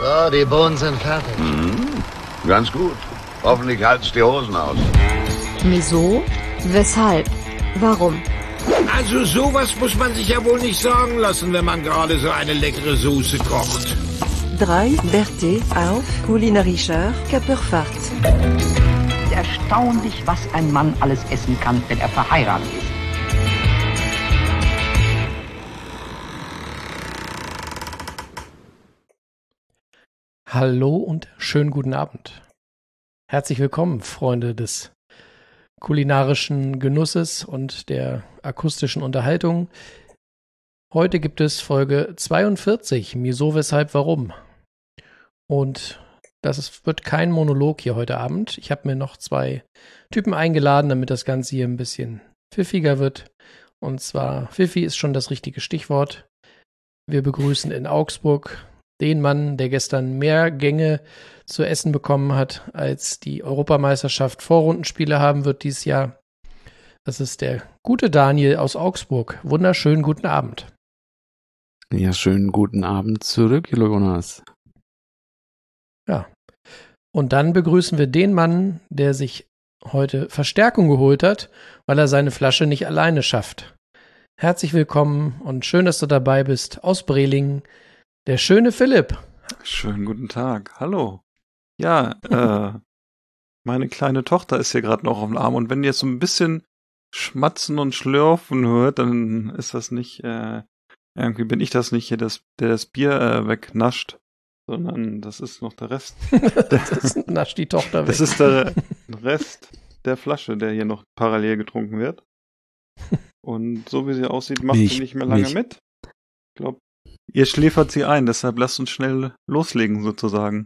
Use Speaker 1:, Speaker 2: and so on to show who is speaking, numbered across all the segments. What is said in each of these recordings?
Speaker 1: So, die Bohnen sind fertig.
Speaker 2: Ganz gut. Hoffentlich halt's die Hosen aus.
Speaker 3: Wieso? Weshalb? Warum?
Speaker 4: Also sowas muss man sich ja wohl nicht sagen lassen, wenn man gerade so eine leckere Soße kocht.
Speaker 5: 3 Berthe auf kulinarischer Körperfahrt.
Speaker 6: Erstaunlich, was ein Mann alles essen kann, wenn er verheiratet ist.
Speaker 7: Hallo und schönen guten Abend. Herzlich willkommen, Freunde des kulinarischen Genusses und der akustischen Unterhaltung. Heute gibt es Folge 42, Wieso, Weshalb, Warum. Und wird kein Monolog hier heute Abend. Ich habe mir noch 2 Typen eingeladen, damit das Ganze hier ein bisschen pfiffiger wird. Und zwar, Pfiffi ist schon das richtige Stichwort. Wir begrüßen in Augsburg den Mann, der gestern mehr Gänge zu essen bekommen hat, als die Europameisterschaft Vorrundenspiele haben wird dieses Jahr. Das ist der gute Daniel aus Augsburg. Wunderschönen guten Abend.
Speaker 8: Ja, schönen guten Abend zurück, Jonas.
Speaker 7: Ja. Und dann begrüßen wir den Mann, der sich heute Verstärkung geholt hat, weil er seine Flasche nicht alleine schafft. Herzlich willkommen und schön, dass du dabei bist aus Brelingen. Der schöne Philipp.
Speaker 9: Schönen guten Tag. Hallo. Ja, meine kleine Tochter ist hier gerade noch auf dem Arm und wenn ihr jetzt so ein bisschen schmatzen und schlürfen hört, dann ist das nicht, irgendwie bin ich das nicht hier, der das Bier wegnascht, sondern das ist noch der Rest.
Speaker 7: Das nascht die Tochter weg.
Speaker 9: Das ist der Rest der Flasche, der hier noch parallel getrunken wird. Und so wie sie aussieht, macht sie nicht mehr lange mit. Ich glaube, ihr schläfert sie ein, deshalb lasst uns schnell loslegen, sozusagen.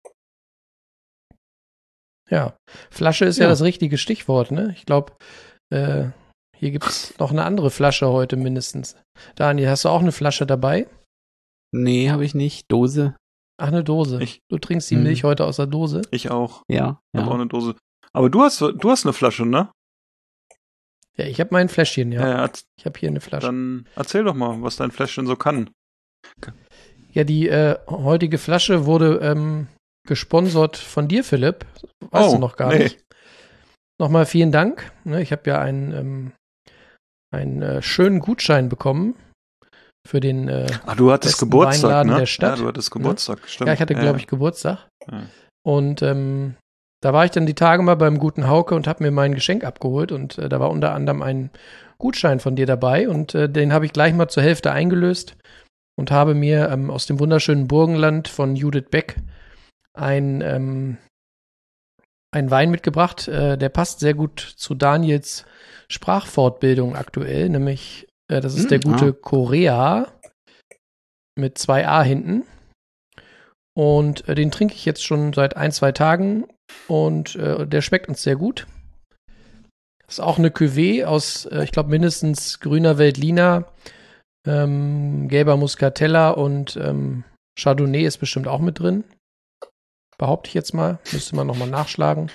Speaker 7: Ja, Flasche ist ja das richtige Stichwort, ne? Ich glaube, hier gibt es noch eine andere Flasche heute mindestens. Daniel, hast du auch eine Flasche dabei?
Speaker 8: Nee, habe ich nicht. Dose.
Speaker 7: Ach, eine Dose. Du trinkst die Milch heute aus der Dose?
Speaker 9: Ich auch.
Speaker 8: Ja.
Speaker 9: Ich habe auch eine Dose. Aber du hast eine Flasche, ne?
Speaker 7: Ja, ich habe mein Fläschchen, ja.
Speaker 9: Ich
Speaker 7: habe hier eine Flasche.
Speaker 9: Dann erzähl doch mal, was dein Fläschchen so kann.
Speaker 7: Ja, die heutige Flasche wurde gesponsert von dir, Philipp. Weißt du noch gar nicht. Nochmal vielen Dank. Ich habe ja einen schönen Gutschein bekommen für den
Speaker 9: du hattest Geburtstag,
Speaker 7: Weinladen
Speaker 9: ne?
Speaker 7: der Stadt.
Speaker 9: Ja, du hattest Geburtstag, stimmt.
Speaker 7: Ja, ich hatte, glaube ich, Geburtstag.
Speaker 9: Ja.
Speaker 7: Und da war ich dann die Tage mal beim guten Hauke und habe mir mein Geschenk abgeholt. Und da war unter anderem ein Gutschein von dir dabei. Und den habe ich gleich mal zur Hälfte eingelöst und habe mir aus dem wunderschönen Burgenland von Judith Beck einen Wein mitgebracht. Der passt sehr gut zu Daniels Sprachfortbildung aktuell, nämlich das ist der gute Korea mit 2 A hinten. Und den trinke ich jetzt schon seit 1-2 Tagen und der schmeckt uns sehr gut. Das ist auch eine Cuvée aus, ich glaube, mindestens grüner Veltliner, gelber Muscatella und Chardonnay ist bestimmt auch mit drin. Behaupte ich jetzt mal. Müsste man nochmal nachschlagen.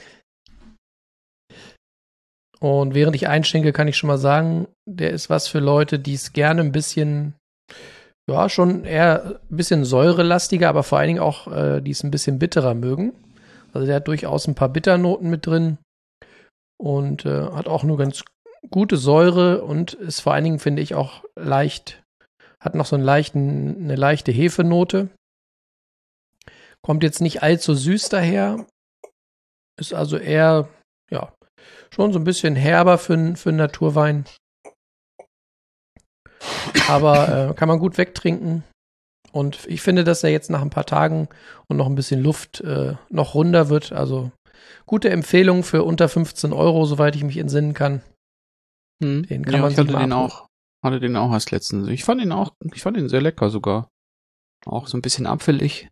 Speaker 7: Und während ich einschenke, kann ich schon mal sagen, der ist was für Leute, die es gerne ein bisschen, ja, schon eher ein bisschen säurelastiger, aber vor allen Dingen auch, die es ein bisschen bitterer mögen. Also der hat durchaus ein paar Bitternoten mit drin und hat auch nur ganz gute Säure und ist vor allen Dingen, finde ich, auch leicht, hat noch so eine leichte Hefenote. Kommt jetzt nicht allzu süß daher. Ist also eher, ja, schon so ein bisschen herber für einen Naturwein. Aber kann man gut wegtrinken. Und ich finde, dass er jetzt nach ein paar Tagen und noch ein bisschen Luft noch runder wird. Also gute Empfehlung für unter 15 €, soweit ich mich entsinnen kann. Den kann man sich mal
Speaker 8: hatte den auch erst letztens. Ich fand ihn sehr lecker sogar. Auch so ein bisschen apfelig.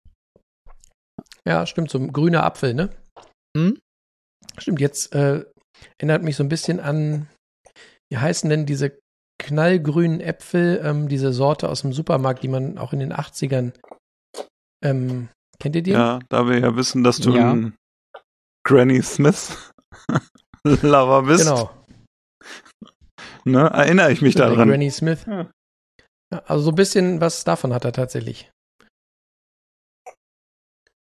Speaker 7: Ja, stimmt, so ein grüner Apfel, ne? Stimmt, jetzt erinnert mich so ein bisschen an, wie heißen denn diese knallgrünen Äpfel, diese Sorte aus dem Supermarkt, die man auch in den 80ern, kennt ihr die?
Speaker 9: Ja, da wir ja wissen, dass du ein Granny Smith Lover bist.
Speaker 7: Genau.
Speaker 9: Ne, erinnere ich mich daran.
Speaker 7: Granny Smith. Ja. Ja, also so ein bisschen was davon hat er tatsächlich.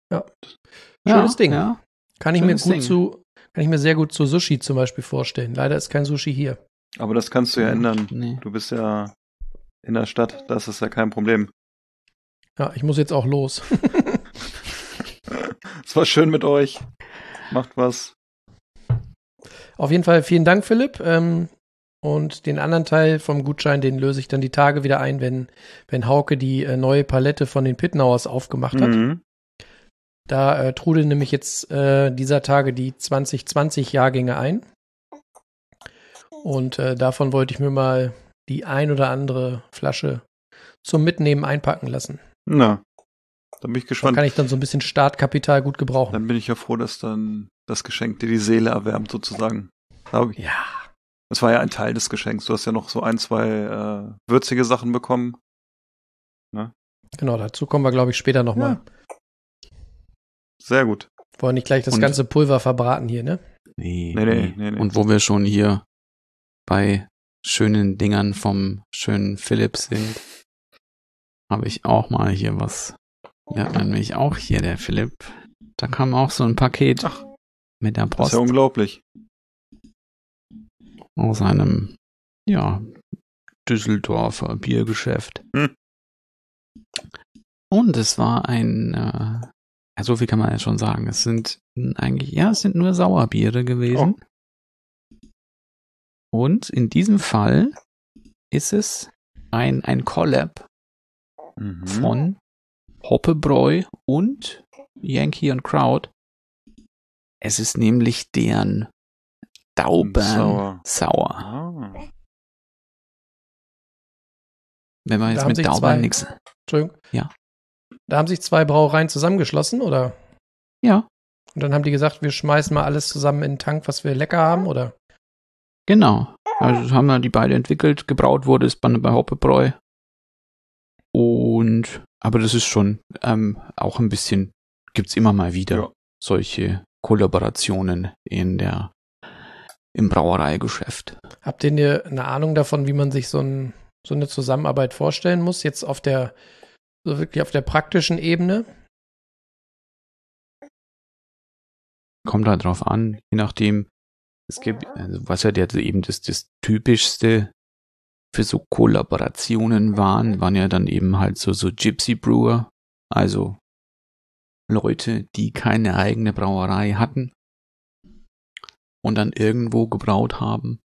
Speaker 7: Schönes Ding.
Speaker 8: Ja.
Speaker 7: Kann ich
Speaker 8: Schönes
Speaker 7: mir sehr gut zu Sushi zum Beispiel vorstellen. Leider ist kein Sushi hier.
Speaker 9: Aber das kannst du ja ändern.
Speaker 8: Nee.
Speaker 9: Du bist ja in der Stadt, das ist ja kein Problem.
Speaker 7: Ja, ich muss jetzt auch los.
Speaker 9: Es war schön mit euch. Macht was.
Speaker 7: Auf jeden Fall vielen Dank, Philipp. Und den anderen Teil vom Gutschein, den löse ich dann die Tage wieder ein, wenn Hauke die neue Palette von den Pittenauers aufgemacht hat.
Speaker 9: Mhm.
Speaker 7: Da trudeln nämlich jetzt dieser Tage die 2020-Jahrgänge ein. Und davon wollte ich mir mal die ein oder andere Flasche zum Mitnehmen einpacken lassen.
Speaker 9: Na, da bin ich
Speaker 7: Da
Speaker 9: gespannt.
Speaker 7: kann ich dann so ein bisschen Startkapital gut gebrauchen.
Speaker 9: Dann bin ich ja froh, dass dann das Geschenk dir die Seele erwärmt, sozusagen.
Speaker 7: Ja.
Speaker 9: Das war ja ein Teil des Geschenks. Du hast ja noch so 1, 2 würzige Sachen bekommen.
Speaker 7: Genau, dazu kommen wir, glaube ich, später nochmal.
Speaker 9: Sehr gut.
Speaker 7: Wollen nicht gleich das
Speaker 8: Und-
Speaker 7: ganze Pulver verbraten hier, ne?
Speaker 9: Nee.
Speaker 8: Und wo wir schon hier bei schönen Dingern vom schönen Philipp sind, habe ich auch mal hier was. Ja, nämlich auch hier der Philipp. Da kam auch so ein Paket
Speaker 9: Ach,
Speaker 8: mit der
Speaker 9: Das ist
Speaker 8: Post
Speaker 9: ja unglaublich.
Speaker 8: aus einem, ja, Düsseldorfer Biergeschäft.
Speaker 9: Hm.
Speaker 8: Und es war ein, ja, so viel kann man ja schon sagen. Es sind eigentlich, ja, es sind nur Sauerbiere gewesen. Und in diesem Fall ist es ein Collab
Speaker 9: Mhm.
Speaker 8: von Hoppebräu und Yankee und Crowd. Es ist nämlich deren Daubern Sauer.
Speaker 9: Ah.
Speaker 8: Wenn man
Speaker 7: Da
Speaker 8: jetzt
Speaker 7: haben
Speaker 8: mit
Speaker 7: sich
Speaker 8: Daubern
Speaker 7: zwei-
Speaker 8: nichts.
Speaker 7: Entschuldigung.
Speaker 8: Ja.
Speaker 7: Da haben sich zwei Brauereien zusammengeschlossen, oder?
Speaker 8: Ja,
Speaker 7: Und dann haben die gesagt, wir schmeißen mal alles zusammen in den Tank, was wir lecker haben, oder?
Speaker 8: genau. Also das haben wir die beide entwickelt. Gebraut wurde es bei Hoppebräu. Und, aber das ist schon auch ein bisschen, gibt's immer mal wieder
Speaker 9: Ja.
Speaker 8: solche Kollaborationen im Brauereigeschäft.
Speaker 7: Habt ihr eine Ahnung davon, wie man sich so eine Zusammenarbeit vorstellen muss, jetzt so wirklich auf der praktischen Ebene?
Speaker 8: Kommt halt drauf an, je nachdem, es gibt, also was ja eben das Typischste für so Kollaborationen waren ja dann eben halt so Gypsy Brewer, also Leute, die keine eigene Brauerei hatten und dann irgendwo gebraut haben.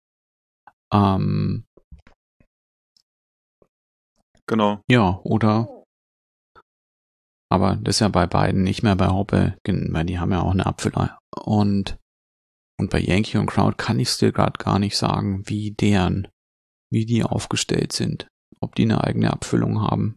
Speaker 9: Genau.
Speaker 8: Ja, oder, aber das ist ja bei beiden nicht mehr bei Hoppe, weil die haben ja auch eine Abfüller. Und bei Yankee und Crowd kann ich es dir gerade gar nicht sagen, wie die aufgestellt sind, ob die eine eigene Abfüllung haben.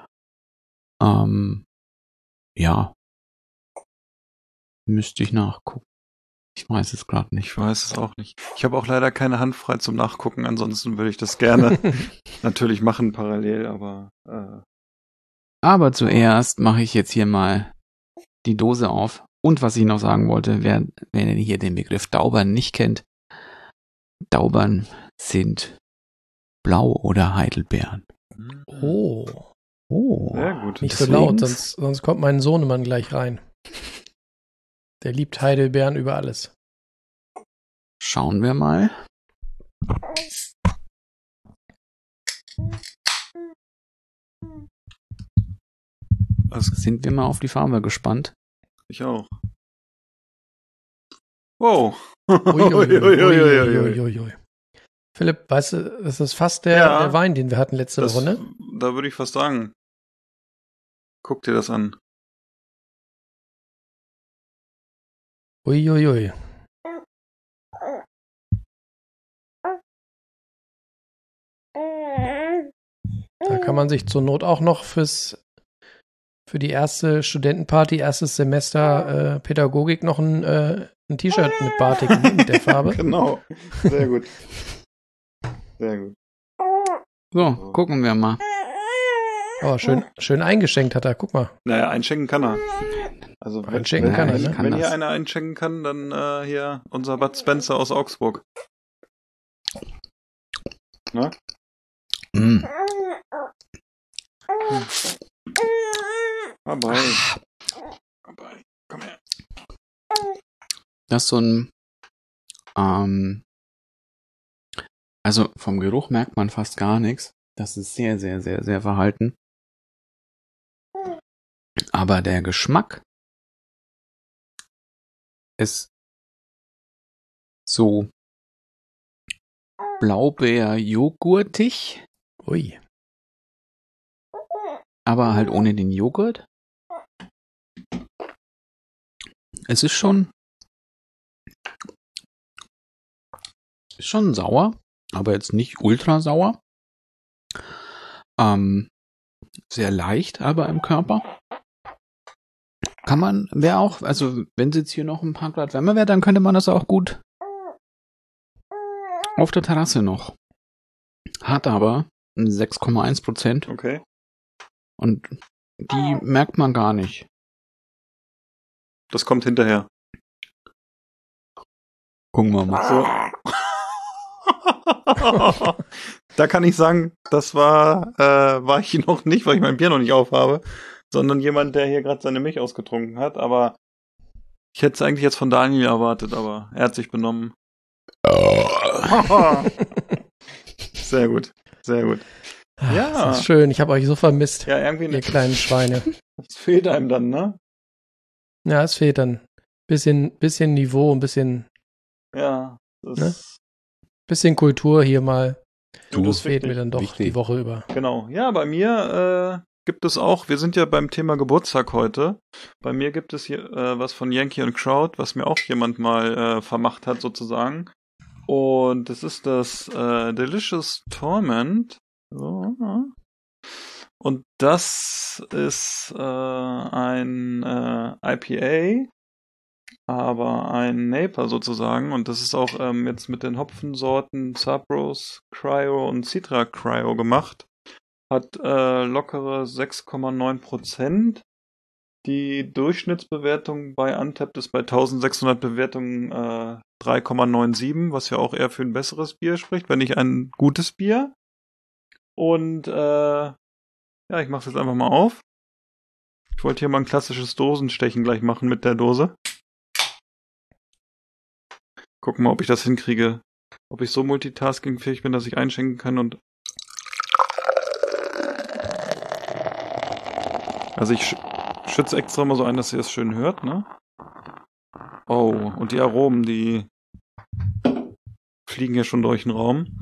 Speaker 8: Ja, müsste ich nachgucken. Ich weiß es gerade nicht.
Speaker 9: Ich weiß es auch nicht. Ich habe auch leider keine Hand frei zum Nachgucken, ansonsten würde ich das gerne natürlich machen parallel, aber
Speaker 8: Aber zuerst mache ich jetzt hier mal die Dose auf. Und was ich noch sagen wollte, wer hier den Begriff Daubern nicht kennt, Daubern sind Blau- oder Heidelbeeren.
Speaker 7: Oh,
Speaker 9: sehr gut.
Speaker 7: nicht so
Speaker 8: Deswegen-
Speaker 7: laut, sonst kommt mein Sohnemann gleich rein. Der liebt Heidelbeeren über alles.
Speaker 8: Schauen wir mal.
Speaker 9: Also,
Speaker 8: Sind wir mal auf die Farbe gespannt.
Speaker 9: ich auch. Wow.
Speaker 7: Uiuiuiuiuiui. Philipp, weißt du, das ist fast der Wein, den wir hatten letzte
Speaker 9: Das,
Speaker 7: Woche, ne?
Speaker 9: da würde ich fast sagen. Guck dir das an.
Speaker 7: Uiuiui. Da kann man sich zur Not auch noch für die erste Studentenparty, erstes Semester Pädagogik noch ein T-Shirt mit Batik mit der Farbe.
Speaker 9: Genau. Sehr gut. Sehr gut.
Speaker 8: So, gucken wir mal.
Speaker 7: Oh, schön eingeschenkt hat er, guck mal.
Speaker 9: Naja, einschenken kann er. Also
Speaker 7: Einschenken kann er, ne?
Speaker 8: kann
Speaker 9: Wenn
Speaker 8: das.
Speaker 9: hier einer einschenken kann, dann hier unser Bud Spencer aus Augsburg. Ne?
Speaker 8: Mm.
Speaker 9: Aber Komm her.
Speaker 8: Das ist so ein, also vom Geruch merkt man fast gar nichts. Das ist sehr, sehr, sehr, sehr verhalten. Aber der Geschmack ist so Blaubeer-Joghurtig,
Speaker 7: Ui.
Speaker 8: aber halt ohne den Joghurt. Es ist schon sauer, aber jetzt nicht ultra sauer. Sehr leicht, aber im Körper. Kann man, wäre auch, also wenn es jetzt hier noch ein paar Grad wärmer wäre, dann könnte man das auch gut auf der Terrasse noch. Hat aber 6,1%.
Speaker 9: Okay.
Speaker 8: Und die merkt man gar nicht.
Speaker 9: Das kommt hinterher.
Speaker 8: Gucken wir mal.
Speaker 9: So. Da kann ich sagen, das war ich noch nicht, weil ich mein Bier noch nicht aufhabe, sondern jemand, der hier gerade seine Milch ausgetrunken hat. Aber ich hätte es eigentlich jetzt von Daniel erwartet, aber er hat sich benommen. Sehr gut, sehr gut. Ja.
Speaker 7: Das ist schön, ich habe euch so vermisst,
Speaker 9: Ja, irgendwie
Speaker 7: ihr kleinen Schweine.
Speaker 9: Das fehlt einem dann, ne?
Speaker 7: Ja, es fehlt dann. Bisschen Niveau, ein bisschen
Speaker 9: Ja.
Speaker 7: bisschen Kultur hier mal.
Speaker 9: Du,
Speaker 7: Das
Speaker 9: ist
Speaker 7: fehlt mir
Speaker 9: wichtig.
Speaker 7: dann doch
Speaker 8: Wichtig.
Speaker 7: die Woche über.
Speaker 9: Genau. Ja, bei mir gibt es auch, wir sind ja beim Thema Geburtstag heute. Bei mir gibt es hier was von Yankee und Crowd, was mir auch jemand mal vermacht hat sozusagen. Und das ist das Delicious Torment. So. Und das ist ein IPA, aber ein Naper sozusagen. Und das ist auch jetzt mit den Hopfensorten Sabros Cryo und Citra Cryo gemacht. Hat lockere 6,9%. Die Durchschnittsbewertung bei Untappd ist bei 1600 Bewertungen 3,97, was ja auch eher für ein besseres Bier spricht, wenn nicht ein gutes Bier. Und ja, ich mache es jetzt einfach mal auf. Ich wollte hier mal ein klassisches Dosenstechen gleich machen mit der Dose. Gucken mal, ob ich das hinkriege. Ob ich so multitaskingfähig bin, dass ich einschenken kann und... Also ich schütze extra mal so ein, dass ihr es schön hört, ne? Oh, und die Aromen, die fliegen ja schon durch den Raum.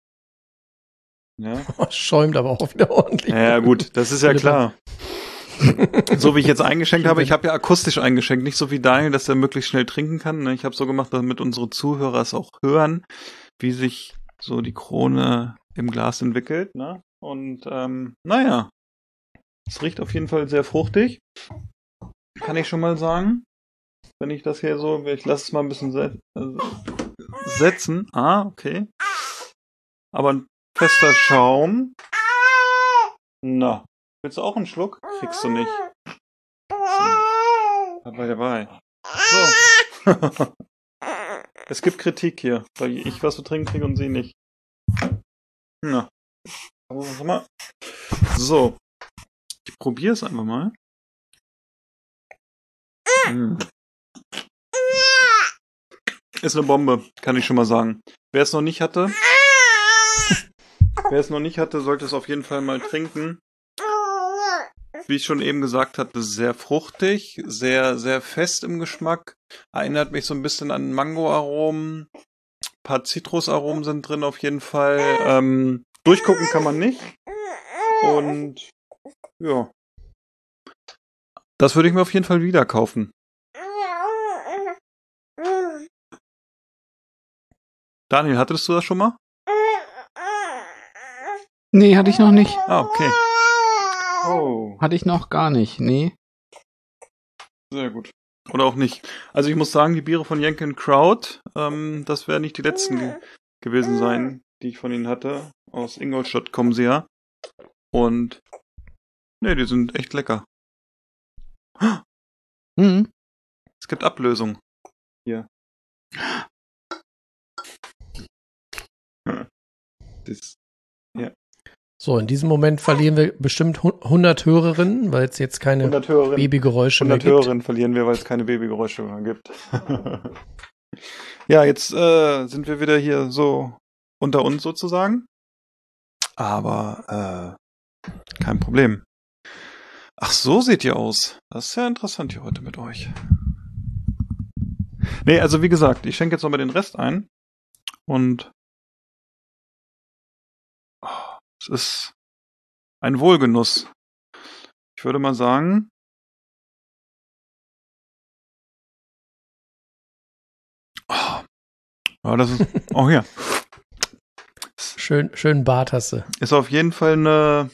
Speaker 9: Ja.
Speaker 7: Schäumt aber auch wieder ordentlich.
Speaker 9: Ja, gut, das ist ja klar. So wie ich jetzt eingeschenkt habe, ich habe ja akustisch eingeschenkt, nicht so wie Daniel, dass er möglichst schnell trinken kann. Ne? Ich habe so gemacht, damit unsere Zuhörer es auch hören, wie sich so die Krone im Glas entwickelt. Ne? Und naja, es riecht auf jeden Fall sehr fruchtig. Kann ich schon mal sagen. Wenn ich das hier so, ich lasse es mal ein bisschen setzen. Ah, okay. Aber ein fester Schaum. Na, willst du auch einen Schluck? Kriegst du nicht. So. Dabei. So. Es gibt Kritik hier, weil ich was zu trinken kriege und sie nicht. Na. Also, mal. So. Ich probiere es einfach mal. Ist eine Bombe, kann ich schon mal sagen. Wer es noch nicht hatte, sollte es auf jeden Fall mal trinken. Wie ich schon eben gesagt hatte, sehr fruchtig, sehr, sehr fest im Geschmack. Erinnert mich so ein bisschen an Mangoaromen. Ein paar Zitrusaromen sind drin auf jeden Fall. Durchgucken kann man nicht. Und ja. Das würde ich mir auf jeden Fall wieder kaufen. Daniel, hattest du das schon mal?
Speaker 8: Nee, hatte ich noch nicht.
Speaker 9: Ah, okay. Oh.
Speaker 8: Hatte ich noch gar nicht, nee.
Speaker 9: Sehr gut. Oder auch nicht. Also ich muss sagen, die Biere von Yankee & Crowd, das werden nicht die letzten gewesen sein, die ich von ihnen hatte. Aus Ingolstadt kommen sie ja. Und nee, die sind echt lecker.
Speaker 8: Mhm.
Speaker 9: Es gibt Ablösung. Hier. Das, ja.
Speaker 7: So, in diesem Moment verlieren wir bestimmt 100 Hörerinnen, weil es jetzt keine
Speaker 9: 100 Hörerinnen,
Speaker 7: Babygeräusche mehr
Speaker 9: 100
Speaker 7: gibt.
Speaker 9: Hörerinnen verlieren wir, weil es keine Babygeräusche mehr gibt. Ja, jetzt sind wir wieder hier so unter uns sozusagen. Aber kein Problem. Ach, so seht ihr aus. Das ist ja interessant hier heute mit euch. Nee, also wie gesagt, ich schenke jetzt nochmal den Rest ein. Und es ist ein Wohlgenuss. Ich würde mal sagen, ja, das ist, oh ja,
Speaker 7: Schön Bart hast du.
Speaker 9: ist auf jeden Fall eine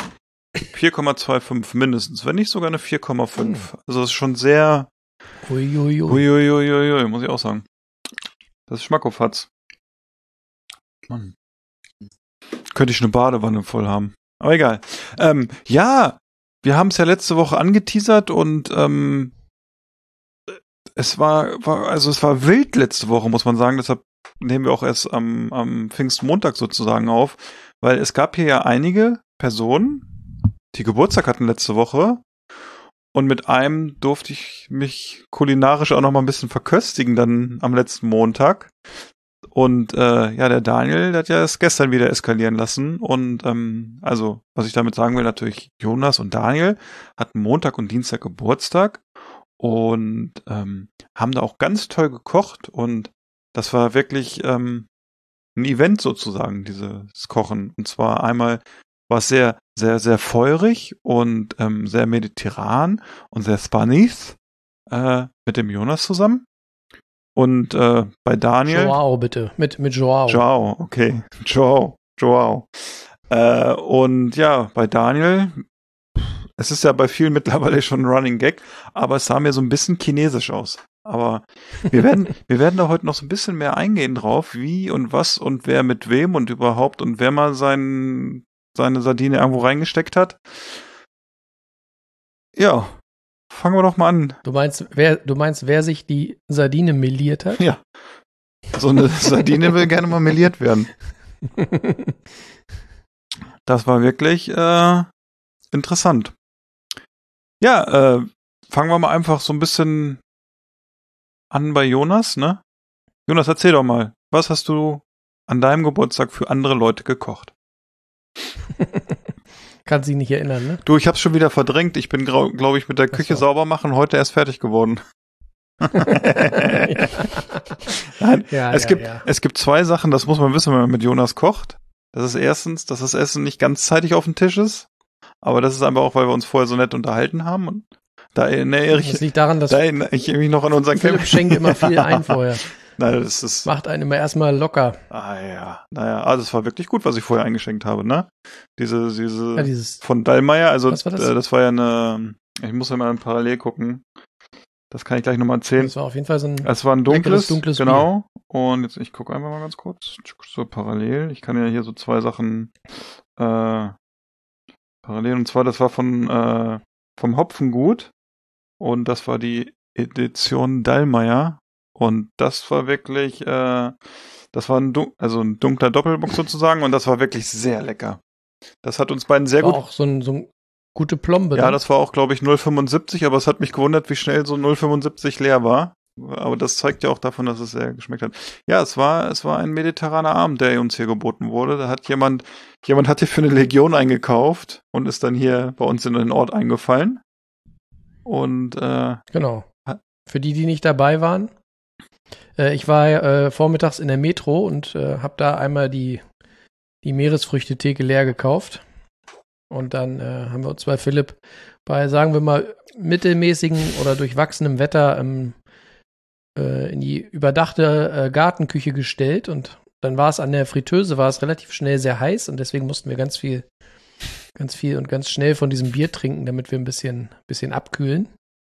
Speaker 9: 4,25 mindestens, wenn nicht sogar eine 4,5. Also das ist schon sehr,
Speaker 7: Uiuiui.
Speaker 9: muss ich auch sagen. Das ist Schmackofatz. Mann. Könnte ich eine Badewanne voll haben. Aber egal. Ja, wir haben es ja letzte Woche angeteasert und es war wild letzte Woche, muss man sagen. Deshalb nehmen wir auch erst am Pfingstmontag sozusagen auf, weil es gab hier ja einige Personen, die Geburtstag hatten letzte Woche. Und mit einem durfte ich mich kulinarisch auch noch mal ein bisschen verköstigen dann am letzten Montag. Und ja, der Daniel, der hat ja es gestern wieder eskalieren lassen. Und also, was ich damit sagen will, natürlich Jonas und Daniel hatten Montag und Dienstag Geburtstag und haben da auch ganz toll gekocht. Und das war wirklich ein Event sozusagen, dieses Kochen. Und zwar einmal war es sehr, sehr, sehr feurig und sehr mediterran und sehr Spanish mit dem Jonas zusammen. Und bei Daniel...
Speaker 7: Joao, bitte. Mit Joao.
Speaker 9: Joao, okay. Joao. Und ja, bei Daniel, es ist ja bei vielen mittlerweile schon ein Running Gag, aber es sah mir so ein bisschen chinesisch aus. Aber wir werden da heute noch so ein bisschen mehr eingehen drauf, wie und was und wer mit wem und überhaupt und wer mal seine Sardine irgendwo reingesteckt hat. Ja, fangen wir doch mal an.
Speaker 7: Du meinst, wer sich die Sardine meliert hat?
Speaker 9: Ja. So eine Sardine will gerne mal meliert werden. Das war wirklich interessant. Ja, fangen wir mal einfach so ein bisschen an bei Jonas, ne? Jonas, erzähl doch mal, was hast du an deinem Geburtstag für andere Leute gekocht?
Speaker 7: Kann sich nicht erinnern, ne?
Speaker 9: Du, ich hab's schon wieder verdrängt. Ich bin, glaube ich, mit der Küche sauber machen heute erst fertig geworden. Nein, es gibt zwei Sachen, das muss man wissen, wenn man mit Jonas kocht. Das ist erstens, dass das Essen nicht ganzzeitig auf dem Tisch ist. Aber das ist einfach auch, weil wir uns vorher so nett unterhalten haben. Und da erinnere ich
Speaker 7: liegt daran, dass
Speaker 9: mich noch an unseren
Speaker 7: Philipp schenkt immer viel ein vorher.
Speaker 9: Nein, das ist...
Speaker 7: Macht einen immer erstmal locker.
Speaker 9: Ah ja, naja, also es war wirklich gut, was ich vorher eingeschenkt habe, ne?
Speaker 7: Dieses
Speaker 9: von Dallmayr, also
Speaker 7: was war
Speaker 9: das war ja eine... Ich muss ja mal parallel gucken. Das kann ich gleich nochmal erzählen.
Speaker 7: Das war auf jeden Fall so ein
Speaker 9: es war ein dunkles genau.
Speaker 7: Bier.
Speaker 9: Und jetzt, ich gucke einfach mal ganz kurz. So parallel. Ich kann ja hier so zwei Sachen parallel. Und zwar, das war vom Hopfengut. Und das war die Edition Dallmayr. Und das war wirklich, das war ein dunkler Doppelbock sozusagen. Und das war wirklich sehr lecker. Das hat uns beiden sehr
Speaker 7: war
Speaker 9: gut...
Speaker 7: auch so ein gute Plombe.
Speaker 9: Ja, das war auch, glaube ich, 0,75, aber es hat mich gewundert, wie schnell so 0,75 leer war. Aber das zeigt ja auch davon, dass es sehr geschmeckt hat. Ja, es war ein mediterraner Abend, der uns hier geboten wurde. Da hat jemand hat hier für eine Legion eingekauft und ist dann hier bei uns in den Ort eingefallen. Und
Speaker 7: genau. Für die nicht dabei waren, ich war vormittags in der Metro und habe da einmal die Meeresfrüchtetheke leer gekauft. Und dann haben wir uns bei Philipp bei, sagen wir mal, mittelmäßigen oder durchwachsenem Wetter in die überdachte Gartenküche gestellt. Und dann war es an der Fritteuse, relativ schnell sehr heiß. Und deswegen mussten wir ganz viel und ganz schnell von diesem Bier trinken, damit wir ein bisschen abkühlen.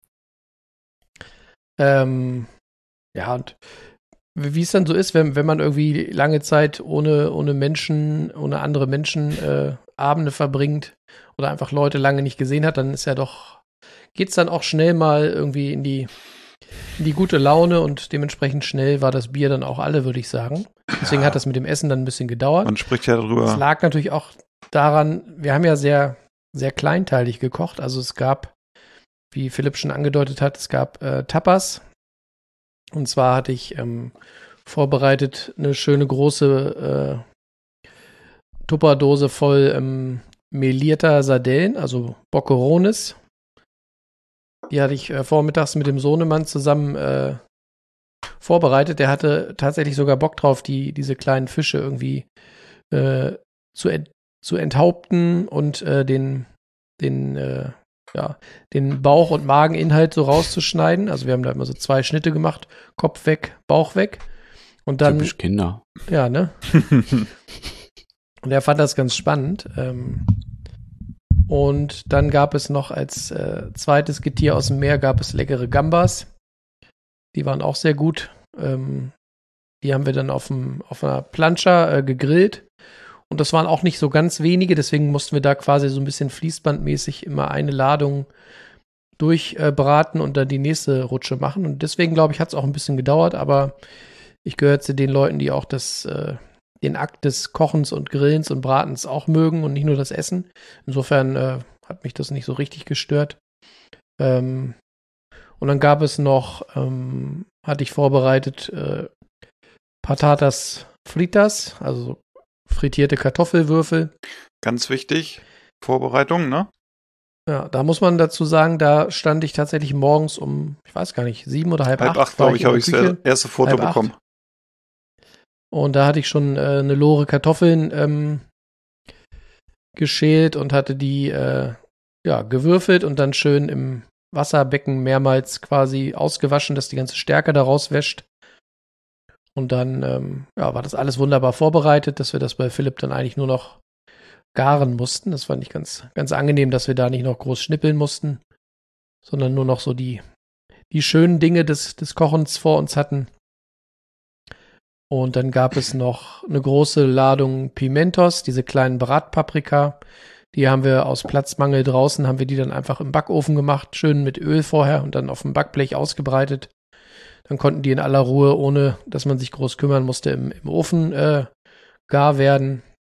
Speaker 7: Ja, und wie es dann so ist, wenn man irgendwie lange Zeit ohne andere Menschen Abende verbringt oder einfach Leute lange nicht gesehen hat, dann geht's dann auch schnell mal irgendwie in die gute Laune und dementsprechend schnell war das Bier dann auch alle, würde ich sagen. Deswegen hat das mit dem Essen dann ein bisschen gedauert.
Speaker 9: Man spricht ja darüber.
Speaker 7: Es lag natürlich auch daran, wir haben ja sehr, sehr kleinteilig gekocht. Also es gab, wie Philipp schon angedeutet hat, es gab Tapas. Und zwar hatte ich vorbereitet eine schöne große Tupperdose voll melierter Sardellen, also Boccherones. Die hatte ich vormittags mit dem Sohnemann zusammen vorbereitet. Der hatte tatsächlich sogar Bock drauf, diese kleinen Fische irgendwie zu enthaupten und den Bauch- und Mageninhalt so rauszuschneiden. Also wir haben da immer so 2 Schnitte gemacht. Kopf weg, Bauch weg. Und dann,
Speaker 8: Typisch Kinder.
Speaker 7: ja, ne? Und er fand das ganz spannend. Und dann gab es noch als zweites Getier aus dem Meer gab es leckere Gambas. Die waren auch sehr gut. Die haben wir dann auf einer Plancha gegrillt. Und das waren auch nicht so ganz wenige, deswegen mussten wir da quasi so ein bisschen fließbandmäßig immer eine Ladung durchbraten und dann die nächste Rutsche machen. Und deswegen, glaube ich, hat es auch ein bisschen gedauert, aber ich gehöre zu den Leuten, die auch den Akt des Kochens und Grillens und Bratens auch mögen und nicht nur das Essen. Insofern hat mich das nicht so richtig gestört. Und dann gab es noch, hatte ich vorbereitet, Patatas fritas, also frittierte Kartoffelwürfel.
Speaker 9: Ganz wichtig, Vorbereitung, ne?
Speaker 7: Ja, da muss man dazu sagen, da stand ich tatsächlich morgens um, ich weiß gar nicht, 7 oder halb 8,
Speaker 9: glaube ich, habe ich das erste Foto bekommen.
Speaker 7: Und da hatte ich schon eine Lore Kartoffeln geschält und hatte die gewürfelt und dann schön im Wasserbecken mehrmals quasi ausgewaschen, dass die ganze Stärke da rauswäscht. Und dann war das alles wunderbar vorbereitet, dass wir das bei Philipp dann eigentlich nur noch garen mussten. Das fand ich ganz, ganz angenehm, dass wir da nicht noch groß schnippeln mussten, sondern nur noch so die schönen Dinge des Kochens vor uns hatten. Und dann gab es noch eine große Ladung Pimentos, diese kleinen Bratpaprika. Die haben wir aus Platzmangel draußen, haben wir die dann einfach im Backofen gemacht, schön mit Öl vorher und dann auf dem Backblech ausgebreitet. Dann konnten die in aller Ruhe, ohne dass man sich groß kümmern musste, im Ofen gar werden.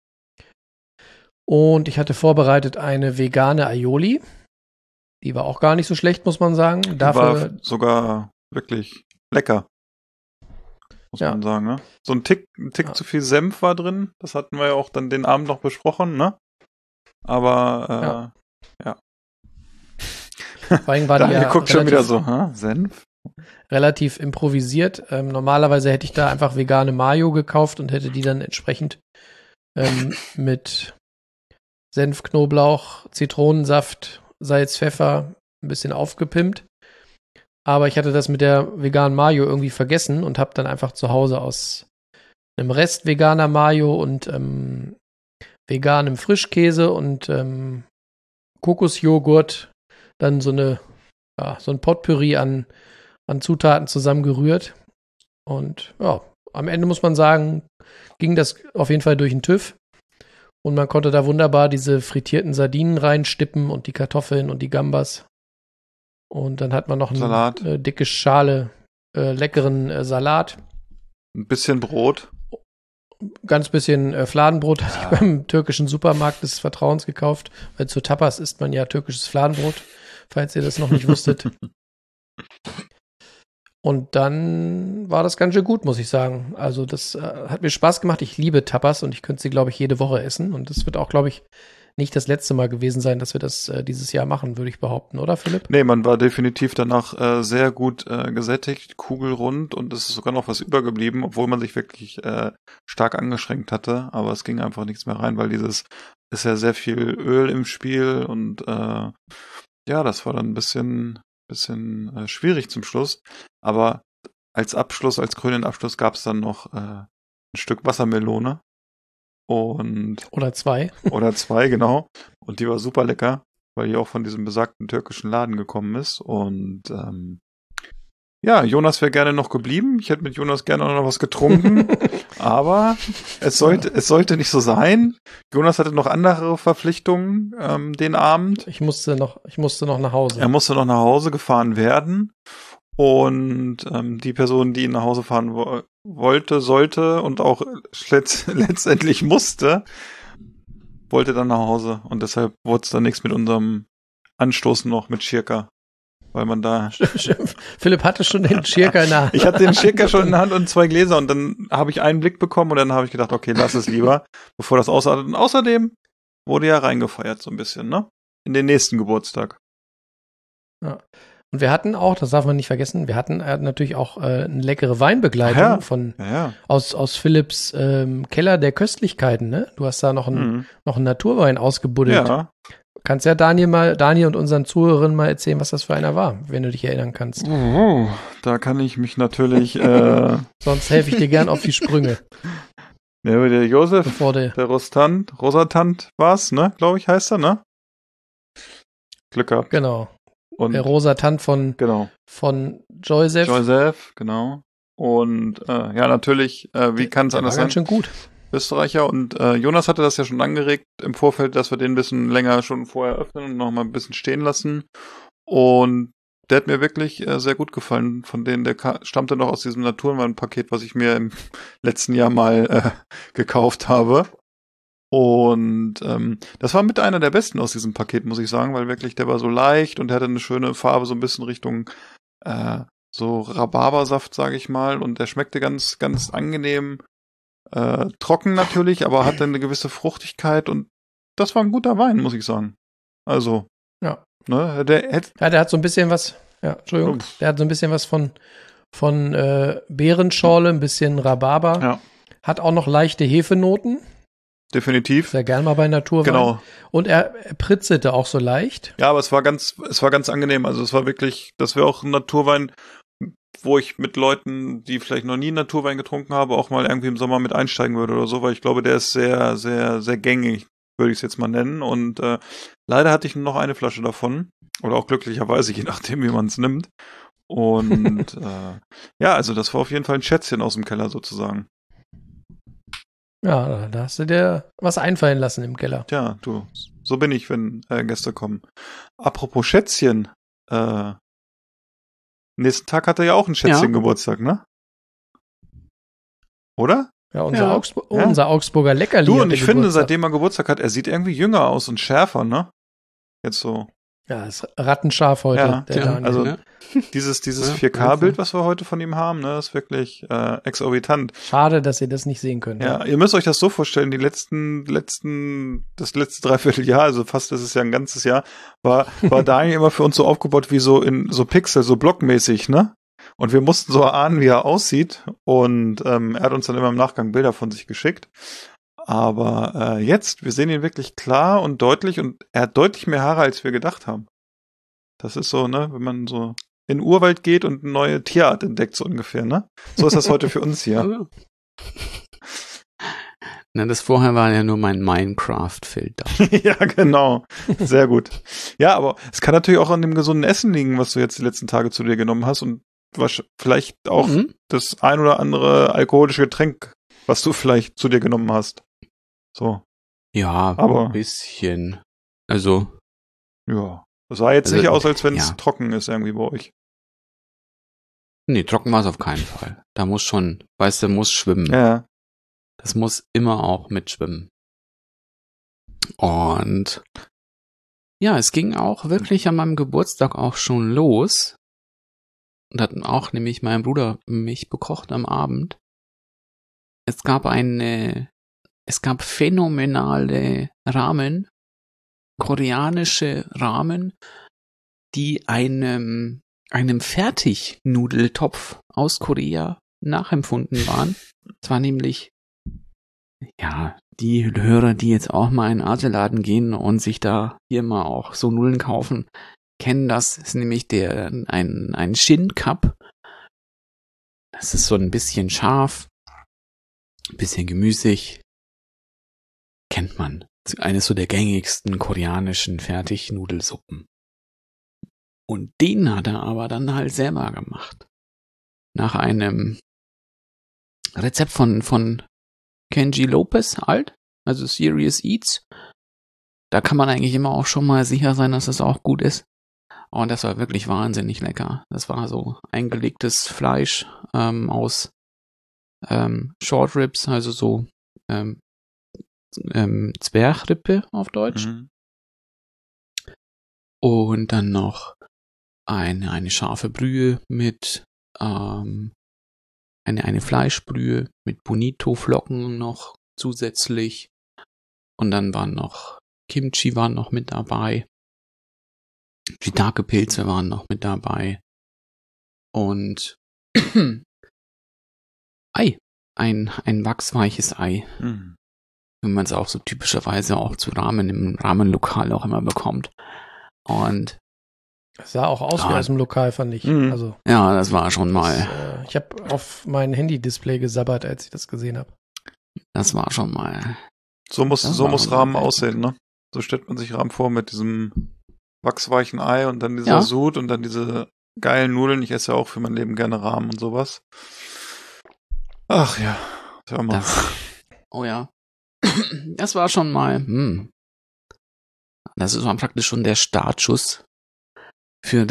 Speaker 7: Und ich hatte vorbereitet eine vegane Aioli. Die war auch gar nicht so schlecht, muss man sagen.
Speaker 9: Die war sogar wirklich lecker, muss man sagen. Ne? So ein Tick zu viel Senf war drin. Das hatten wir ja auch dann den Abend noch besprochen, ne? Aber, ja.
Speaker 7: Vor allem war die
Speaker 9: ja guckt schon wieder so, Senf?
Speaker 7: Relativ improvisiert. Normalerweise hätte ich da einfach vegane Mayo gekauft und hätte die dann entsprechend mit Senf, Knoblauch, Zitronensaft, Salz, Pfeffer ein bisschen aufgepimpt. Aber ich hatte das mit der veganen Mayo irgendwie vergessen und habe dann einfach zu Hause aus einem Rest veganer Mayo und veganem Frischkäse und Kokosjoghurt dann so ein Potpourri an Zutaten zusammengerührt. Und ja, am Ende muss man sagen, ging das auf jeden Fall durch den TÜV. Und man konnte da wunderbar diese frittierten Sardinen reinstippen und die Kartoffeln und die Gambas. Und dann hat man noch eine dicke Schale leckeren Salat.
Speaker 9: Ein bisschen Brot.
Speaker 7: Ganz bisschen Fladenbrot hatte ich beim türkischen Supermarkt des Vertrauens gekauft. Weil zu Tapas isst man ja türkisches Fladenbrot, falls ihr das noch nicht wusstet. Und dann war das ganz schön gut, muss ich sagen. Also das hat mir Spaß gemacht. Ich liebe Tapas und ich könnte sie, glaube ich, jede Woche essen. Und das wird auch, glaube ich, nicht das letzte Mal gewesen sein, dass wir das dieses Jahr machen, würde ich behaupten, oder Philipp?
Speaker 9: Nee, man war definitiv danach sehr gut gesättigt, kugelrund und es ist sogar noch was übergeblieben, obwohl man sich wirklich stark angeschränkt hatte. Aber es ging einfach nichts mehr rein, weil ist ja sehr viel Öl im Spiel und das war dann ein bisschen schwierig zum Schluss. Aber als krönenden Abschluss gab es dann noch ein Stück Wassermelone.
Speaker 7: Oder zwei,
Speaker 9: genau. Und die war super lecker, weil die auch von diesem besagten türkischen Laden gekommen ist. Und Jonas wäre gerne noch geblieben. Ich hätte mit Jonas gerne noch was getrunken. Aber es sollte nicht so sein. Jonas hatte noch andere Verpflichtungen den Abend.
Speaker 7: Ich musste noch nach Hause.
Speaker 9: Er musste noch nach Hause gefahren werden. Und die Person, die ihn nach Hause fahren sollte und auch letztendlich musste, wollte dann nach Hause und deshalb wurde es dann nichts mit unserem Anstoßen noch mit Schirka, weil man da...
Speaker 7: Philipp hatte schon den Schirka in der Hand.
Speaker 9: Ich hatte den Schirka schon in der Hand und 2 Gläser und dann habe ich einen Blick bekommen und dann habe ich gedacht, okay, lass es lieber, bevor das ausartet. Und außerdem wurde ja reingefeiert so ein bisschen, ne? In den nächsten Geburtstag.
Speaker 7: Ja. Und wir hatten auch, das darf man nicht vergessen, wir hatten natürlich auch eine leckere Weinbegleitung aus Philipps Keller der Köstlichkeiten, ne? Du hast da noch einen Naturwein ausgebuddelt.
Speaker 9: Ja.
Speaker 7: Kannst ja Daniel und unseren Zuhörern mal erzählen, was das für einer war, wenn du dich erinnern kannst.
Speaker 9: Oh, da kann ich mich natürlich
Speaker 7: Sonst helfe ich dir gern auf die Sprünge.
Speaker 9: Ja, der Josef, der Rosatant war's, ne? Glaube ich, heißt er, ne? Glück gehabt.
Speaker 7: Genau.
Speaker 9: Und
Speaker 7: der Rosatant von Joseph.
Speaker 9: Joseph, genau. Und ja, natürlich, wie kann es anders sein?
Speaker 7: Ganz schön gut.
Speaker 9: Österreicher. Und Jonas hatte das ja schon angeregt im Vorfeld, dass wir den ein bisschen länger schon vorher öffnen und noch mal ein bisschen stehen lassen. Und der hat mir wirklich sehr gut gefallen. Von denen, der stammte noch aus diesem Naturwein-Paket, was ich mir im letzten Jahr mal gekauft habe. Und das war mit einer der besten aus diesem Paket, muss ich sagen, weil wirklich der war so leicht und der hatte eine schöne Farbe, so ein bisschen Richtung so Rhabarbersaft, sage ich mal. Und der schmeckte ganz, ganz angenehm, trocken natürlich, aber hatte eine gewisse Fruchtigkeit und das war ein guter Wein, muss ich sagen. Also,
Speaker 7: ja.
Speaker 9: Ne, der
Speaker 7: hat so ein bisschen was, Entschuldigung, der hat so ein bisschen was von Beerenschorle, ein bisschen Rhabarber.
Speaker 9: Ja.
Speaker 7: Hat auch noch leichte Hefenoten.
Speaker 9: Definitiv.
Speaker 7: Sehr gern mal bei Naturwein.
Speaker 9: Genau.
Speaker 7: Und er pritzelte auch so leicht.
Speaker 9: Ja, aber es war ganz angenehm. Also es war wirklich, das wäre auch ein Naturwein, wo ich mit Leuten, die vielleicht noch nie Naturwein getrunken haben, auch mal irgendwie im Sommer mit einsteigen würde oder so, weil ich glaube, der ist sehr, sehr, sehr gängig, würde ich es jetzt mal nennen. Und leider hatte ich nur noch eine Flasche davon. Oder auch glücklicherweise, je nachdem, wie man es nimmt. Und ja, also das war auf jeden Fall ein Schätzchen aus dem Keller sozusagen.
Speaker 7: Ja, da hast du dir was einfallen lassen im Keller.
Speaker 9: Tja, du, so bin ich, wenn Gäste kommen. Apropos Schätzchen, nächsten Tag hat er ja auch ein Schätzchen Geburtstag, ne? Oder?
Speaker 7: Ja, unser Augsburger Leckerli.
Speaker 9: Du, und ich finde, seitdem er Geburtstag hat, er sieht irgendwie jünger aus und schärfer, ne? Jetzt so.
Speaker 7: Ja, ist rattenscharf heute, der Daniel.
Speaker 9: Also dieses 4K-Bild, was wir heute von ihm haben, ne, ist wirklich exorbitant.
Speaker 7: Schade, dass ihr das nicht sehen könnt.
Speaker 9: Ja, ihr müsst euch das so vorstellen, das letzte Dreivierteljahr, also fast ist es ja ein ganzes Jahr, war Daniel immer für uns so aufgebaut wie so in so Pixel, so blockmäßig, ne? Und wir mussten so erahnen, wie er aussieht. Und er hat uns dann immer im Nachgang Bilder von sich geschickt. Aber jetzt, wir sehen ihn wirklich klar und deutlich und er hat deutlich mehr Haare, als wir gedacht haben. Das ist so, ne, wenn man so in den Urwald geht und eine neue Tierart entdeckt, so ungefähr, ne? So ist das heute für uns hier.
Speaker 8: Na, das vorher war ja nur mein Minecraft-Filter.
Speaker 9: Ja, genau. Sehr gut. Ja, aber es kann natürlich auch an dem gesunden Essen liegen, was du jetzt die letzten Tage zu dir genommen hast und vielleicht auch das ein oder andere alkoholische Getränk, was du vielleicht zu dir genommen hast. So.
Speaker 8: Ja,
Speaker 9: aber
Speaker 8: ein bisschen. Also.
Speaker 9: Ja. Das sah jetzt nicht aus, als wenn es trocken ist irgendwie bei euch.
Speaker 8: Nee, trocken war es auf keinen Fall. Da muss schon, weißt du, muss schwimmen.
Speaker 9: Ja.
Speaker 8: Das muss immer auch mitschwimmen. Und ja, es ging auch wirklich an meinem Geburtstag auch schon los. Und hat auch nämlich mein Bruder mich bekocht am Abend. Es gab phänomenale Ramen, koreanische Ramen, die einem Fertignudeltopf aus Korea nachempfunden waren. Es war nämlich, ja, die Hörer, die jetzt auch mal in einen Asialaden gehen und sich da hier mal auch so Nudeln kaufen, kennen das. Das ist nämlich ein Shin-Cup. Das ist so ein bisschen scharf, ein bisschen gemüsig. Kennt man. Eines so der gängigsten koreanischen Fertignudelsuppen. Und den hat er aber dann halt selber gemacht. Nach einem Rezept von Kenji Lopez halt, also Serious Eats. Da kann man eigentlich immer auch schon mal sicher sein, dass es auch gut ist. Und das war wirklich wahnsinnig lecker. Das war so eingelegtes Fleisch aus Short Ribs, also so Zwerchrippe auf Deutsch.
Speaker 9: Mhm.
Speaker 8: Und dann noch eine scharfe Brühe mit eine Fleischbrühe mit Bonito-Flocken noch zusätzlich. Und dann waren noch Kimchi waren noch mit dabei. Shiitake-Pilze waren noch mit dabei. Und Ei. Ein wachsweiches Ei.
Speaker 9: Mhm.
Speaker 8: Wie man es auch so typischerweise auch zu Ramen im Ramenlokal auch immer bekommt. Und
Speaker 7: Das sah auch aus wie aus dem Lokal, fand ich.
Speaker 9: Mhm.
Speaker 7: Also,
Speaker 8: ja, das war schon mal.
Speaker 7: ich habe auf mein Handy-Display gesabbert, als ich das gesehen habe.
Speaker 8: Das war schon mal.
Speaker 9: So muss
Speaker 8: Das war
Speaker 9: Rahmen
Speaker 8: schon
Speaker 9: aussehen, ne? So stellt man sich Rahmen vor mit diesem wachsweichen Ei und dann dieser
Speaker 8: Ja.
Speaker 9: Sud und dann diese geilen Nudeln. Ich esse ja auch für mein Leben gerne Rahmen und sowas. Ach ja, sag mal.
Speaker 8: Oh ja. Das war schon mal. Das war praktisch schon der Startschuss für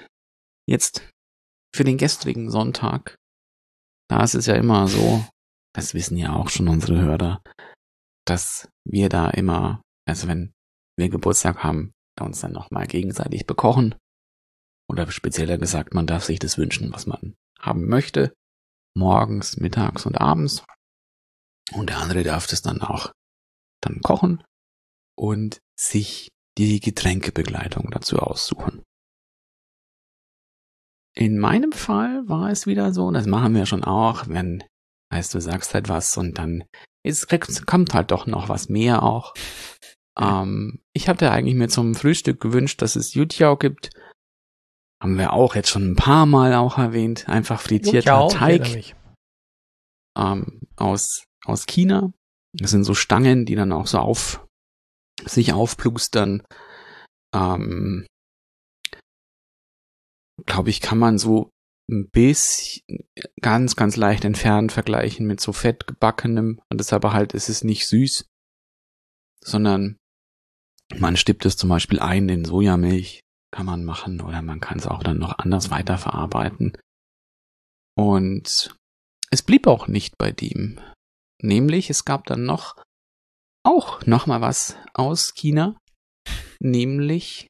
Speaker 8: den gestrigen Sonntag. Da ist es ja immer so, das wissen ja auch schon unsere Hörer, dass wir da immer, also wenn wir Geburtstag haben, uns dann nochmal gegenseitig bekochen. Oder spezieller gesagt, man darf sich das wünschen, was man haben möchte. Morgens, mittags und abends. Und der andere darf das dann auch dann kochen und sich die Getränkebegleitung dazu aussuchen. In meinem Fall war es wieder so, das machen wir schon auch, wenn, heißt, du sagst halt was und dann kommt halt doch noch was mehr auch. Ich hatte eigentlich mir zum Frühstück gewünscht, dass es Youtiao gibt. Haben wir auch jetzt schon ein paar Mal auch erwähnt. Einfach frittierter
Speaker 7: Youtiao,
Speaker 8: Teig
Speaker 7: ich
Speaker 8: aus China. Das sind so Stangen, die dann auch so sich aufplustern. Glaube ich, kann man so ein bisschen ganz, ganz leicht entfernt vergleichen mit so fettgebackenem. Und deshalb halt ist es nicht süß, sondern man stippt es zum Beispiel ein in Sojamilch, kann man machen, oder man kann es auch dann noch anders weiterverarbeiten. Und es blieb auch nicht bei dem. Nämlich, es gab dann noch mal was aus China. Nämlich,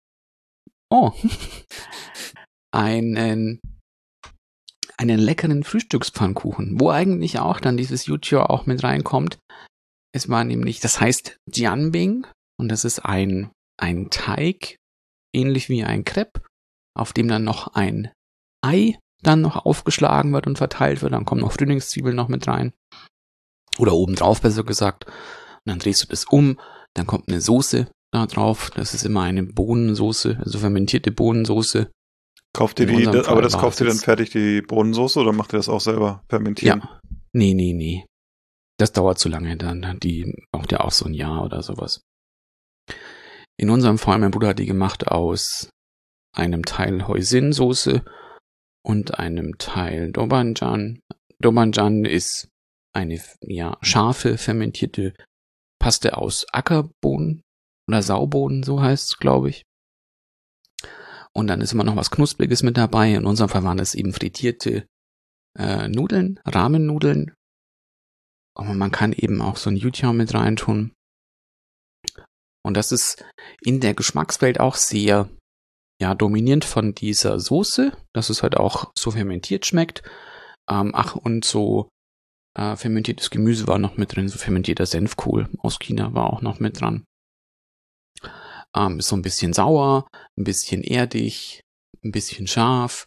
Speaker 8: einen leckeren Frühstückspfannkuchen, wo eigentlich auch dann dieses Youtiao auch mit reinkommt. Es war nämlich, das heißt Jianbing und das ist ein Teig, ähnlich wie ein Crepe, auf dem dann noch ein Ei dann noch aufgeschlagen wird und verteilt wird. Dann kommen noch Frühlingszwiebeln noch mit rein. Oder obendrauf, besser gesagt. Und dann drehst du das um, dann kommt eine Soße da drauf. Das ist immer eine Bohnensoße, also fermentierte Bohnensoße.
Speaker 9: Kauft ihr kauft ihr dann fertig, die Bohnensoße, oder macht ihr das auch selber fermentieren?
Speaker 8: Ja. Nee. Das dauert zu lange dann. Die braucht ja auch so ein Jahr oder sowas. In unserem Fall, mein Bruder hat die gemacht aus einem Teil Hoisin-Soße und einem Teil Doubanjian. Doubanjian ist eine scharfe, fermentierte Paste aus Ackerbohnen oder Saubohnen, so heißt es, glaube ich. Und dann ist immer noch was Knuspriges mit dabei. In unserem Fall waren es eben frittierte Nudeln, Ramennudeln. Aber man kann eben auch so ein Youtiao mit reintun. Und das ist in der Geschmackswelt auch sehr dominierend von dieser Soße, dass es halt auch so fermentiert schmeckt. Und so fermentiertes Gemüse war noch mit drin, so fermentierter Senfkohl aus China war auch noch mit dran. Ist so ein bisschen sauer, ein bisschen erdig, ein bisschen scharf,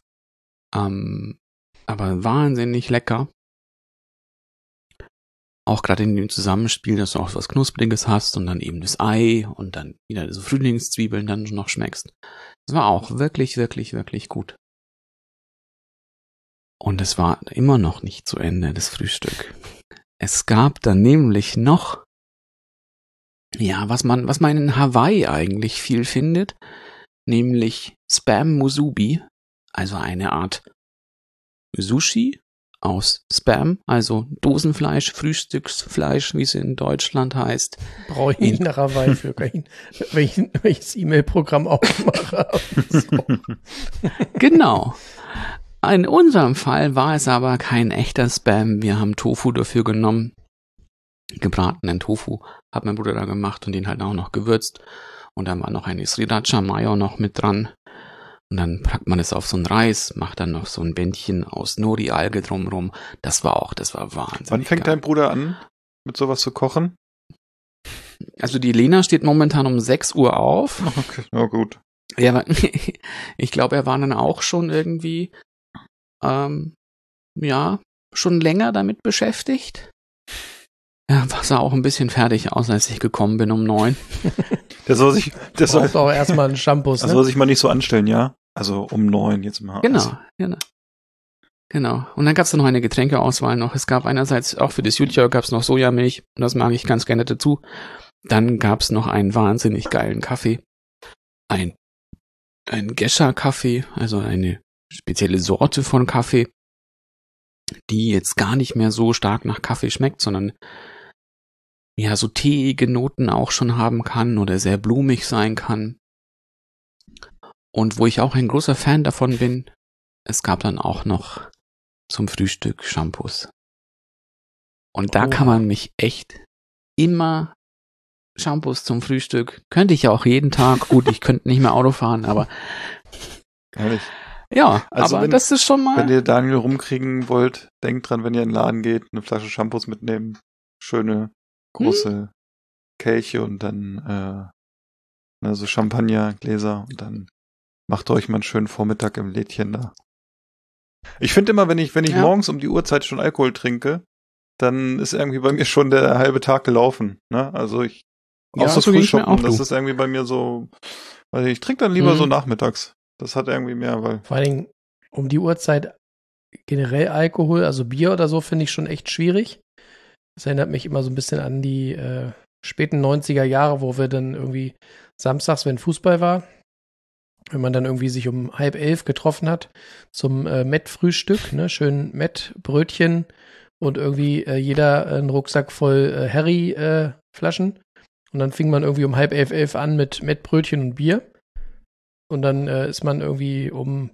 Speaker 8: aber wahnsinnig lecker. Auch gerade in dem Zusammenspiel, dass du auch was Knuspriges hast und dann eben das Ei und dann wieder so Frühlingszwiebeln dann noch schmeckst. Das war auch wirklich, wirklich, wirklich gut. Und es war immer noch nicht zu Ende, das Frühstück. Es gab dann nämlich noch, was man in Hawaii eigentlich viel findet, nämlich Spam Musubi, also eine Art Sushi aus Spam, also Dosenfleisch, Frühstücksfleisch, wie es in Deutschland heißt.
Speaker 7: Brauche ich nicht nach Hawaii für, welches E-Mail-Programm aufmache. So.
Speaker 8: Genau. In unserem Fall war es aber kein echter Spam. Wir haben Tofu dafür genommen. gebratenen Tofu hat mein Bruder da gemacht und den halt auch noch gewürzt. Und dann war noch eine Sriracha Mayo noch mit dran. Und dann packt man es auf so einen Reis, macht dann noch so ein Bändchen aus Nori-Alge drumrum. Das war wahnsinnig.
Speaker 9: Wann fängt dein Bruder an, mit sowas zu kochen?
Speaker 8: Also die Lena steht momentan um 6 Uhr auf.
Speaker 9: Okay, na gut.
Speaker 8: Ja, aber ich glaube, er war dann auch schon irgendwie, schon länger damit beschäftigt. Ja, sah auch ein bisschen fertig aus, als ich gekommen bin um 9.
Speaker 9: Der soll
Speaker 7: auch erstmal einen Shampoo.
Speaker 9: Das soll sich mal nicht so anstellen, ja? Also um 9 jetzt mal.
Speaker 8: Genau. Und dann gab es noch eine Getränkeauswahl noch. Es gab einerseits auch für das Jutja gab es noch Sojamilch und das mag ich ganz gerne dazu. Dann gab es noch einen wahnsinnig geilen Kaffee. Ein Gescher-Kaffee, also eine spezielle Sorte von Kaffee, die jetzt gar nicht mehr so stark nach Kaffee schmeckt, sondern ja so teeige Noten auch schon haben kann oder sehr blumig sein kann. Und wo ich auch ein großer Fan davon bin, es gab dann auch noch zum Frühstück Shampoos. Und da kann man mich echt immer Shampoos zum Frühstück. Könnte ich ja auch jeden Tag. Gut, ich könnte nicht mehr Auto fahren, aber
Speaker 9: Ehrlich.
Speaker 8: ja,
Speaker 9: Also
Speaker 8: aber das ist schon mal.
Speaker 9: Wenn ihr Daniel rumkriegen wollt, denkt dran, wenn ihr in den Laden geht, eine Flasche Shampoos mitnehmen. Schöne, große Kelche und dann so Champagnergläser und dann macht euch mal einen schönen Vormittag im Lädchen da. Ich finde immer, wenn ich morgens um die Uhrzeit schon Alkohol trinke, dann ist irgendwie bei mir schon der halbe Tag gelaufen. Ne? Also außer
Speaker 8: so ging's mir
Speaker 9: Frühschoppen,
Speaker 8: auch,
Speaker 9: das
Speaker 8: du.
Speaker 9: ist irgendwie bei mir so, also ich trinke dann lieber so nachmittags. Das hat irgendwie mehr, weil.
Speaker 7: Vor allen Dingen um die Uhrzeit generell Alkohol, also Bier oder so, finde ich schon echt schwierig. Das erinnert mich immer so ein bisschen an die späten 90er Jahre, wo wir dann irgendwie samstags, wenn Fußball war, wenn man dann irgendwie sich um 10:30 getroffen hat zum Met-Frühstück, ne, schön Met-Brötchen und irgendwie jeder einen Rucksack voll Harry-Flaschen. Und dann fing man irgendwie um 10:30 an mit Met-Brötchen und Bier. Und dann ist man irgendwie um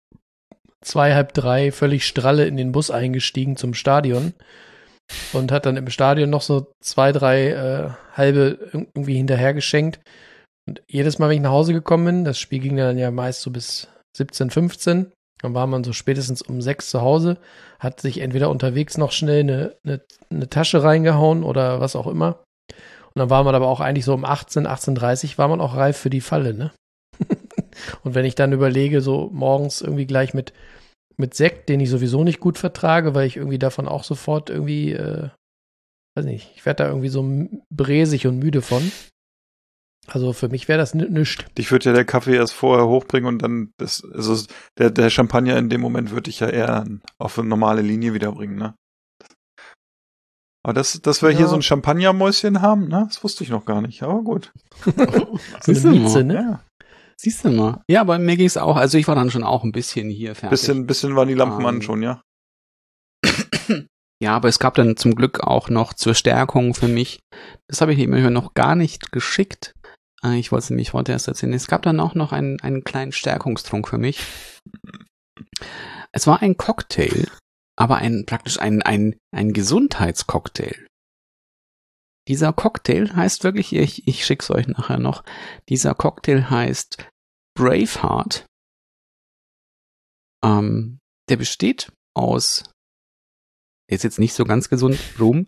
Speaker 7: 2, 2:30 völlig stralle in den Bus eingestiegen zum Stadion und hat dann im Stadion noch so 2, 3 halbe irgendwie hinterher geschenkt. Und jedes Mal, wenn ich nach Hause gekommen bin, das Spiel ging dann ja meist so bis 17, 15, dann war man so spätestens um 6 zu Hause, hat sich entweder unterwegs noch schnell eine Tasche reingehauen oder was auch immer. Und dann war man aber auch eigentlich so um 18, 18:30 war man auch reif für die Falle, ne? Und wenn ich dann überlege, so morgens irgendwie gleich mit Sekt, den ich sowieso nicht gut vertrage, weil ich irgendwie davon auch sofort irgendwie, weiß nicht, ich werde da irgendwie so bräsig und müde von. Also für mich wäre das nichts.
Speaker 9: Dich würde ja der Kaffee erst vorher hochbringen und dann der Champagner in dem Moment würde dich ja eher auf eine normale Linie wiederbringen, ne? Aber dass wir hier so ein Champagnermäuschen haben, ne? Das wusste ich noch gar nicht, aber gut.
Speaker 7: So eine Mieze, ne?
Speaker 9: Ja.
Speaker 8: Siehst du mal. Ja, bei mir ging es auch. Also ich war dann schon auch ein bisschen hier fertig.
Speaker 9: Bisschen waren die Lampen an schon, ja.
Speaker 8: Ja, aber es gab dann zum Glück auch noch zur Stärkung für mich, das habe ich eben noch gar nicht geschickt. Ich wollte es nämlich heute erst erzählen. Es gab dann auch noch einen kleinen Stärkungstrunk für mich. Es war ein Cocktail, aber praktisch ein Gesundheitscocktail. Dieser Cocktail heißt wirklich, ich schick's euch nachher noch, dieser Cocktail heißt Braveheart. Der besteht aus, der ist jetzt nicht so ganz gesund, Rum.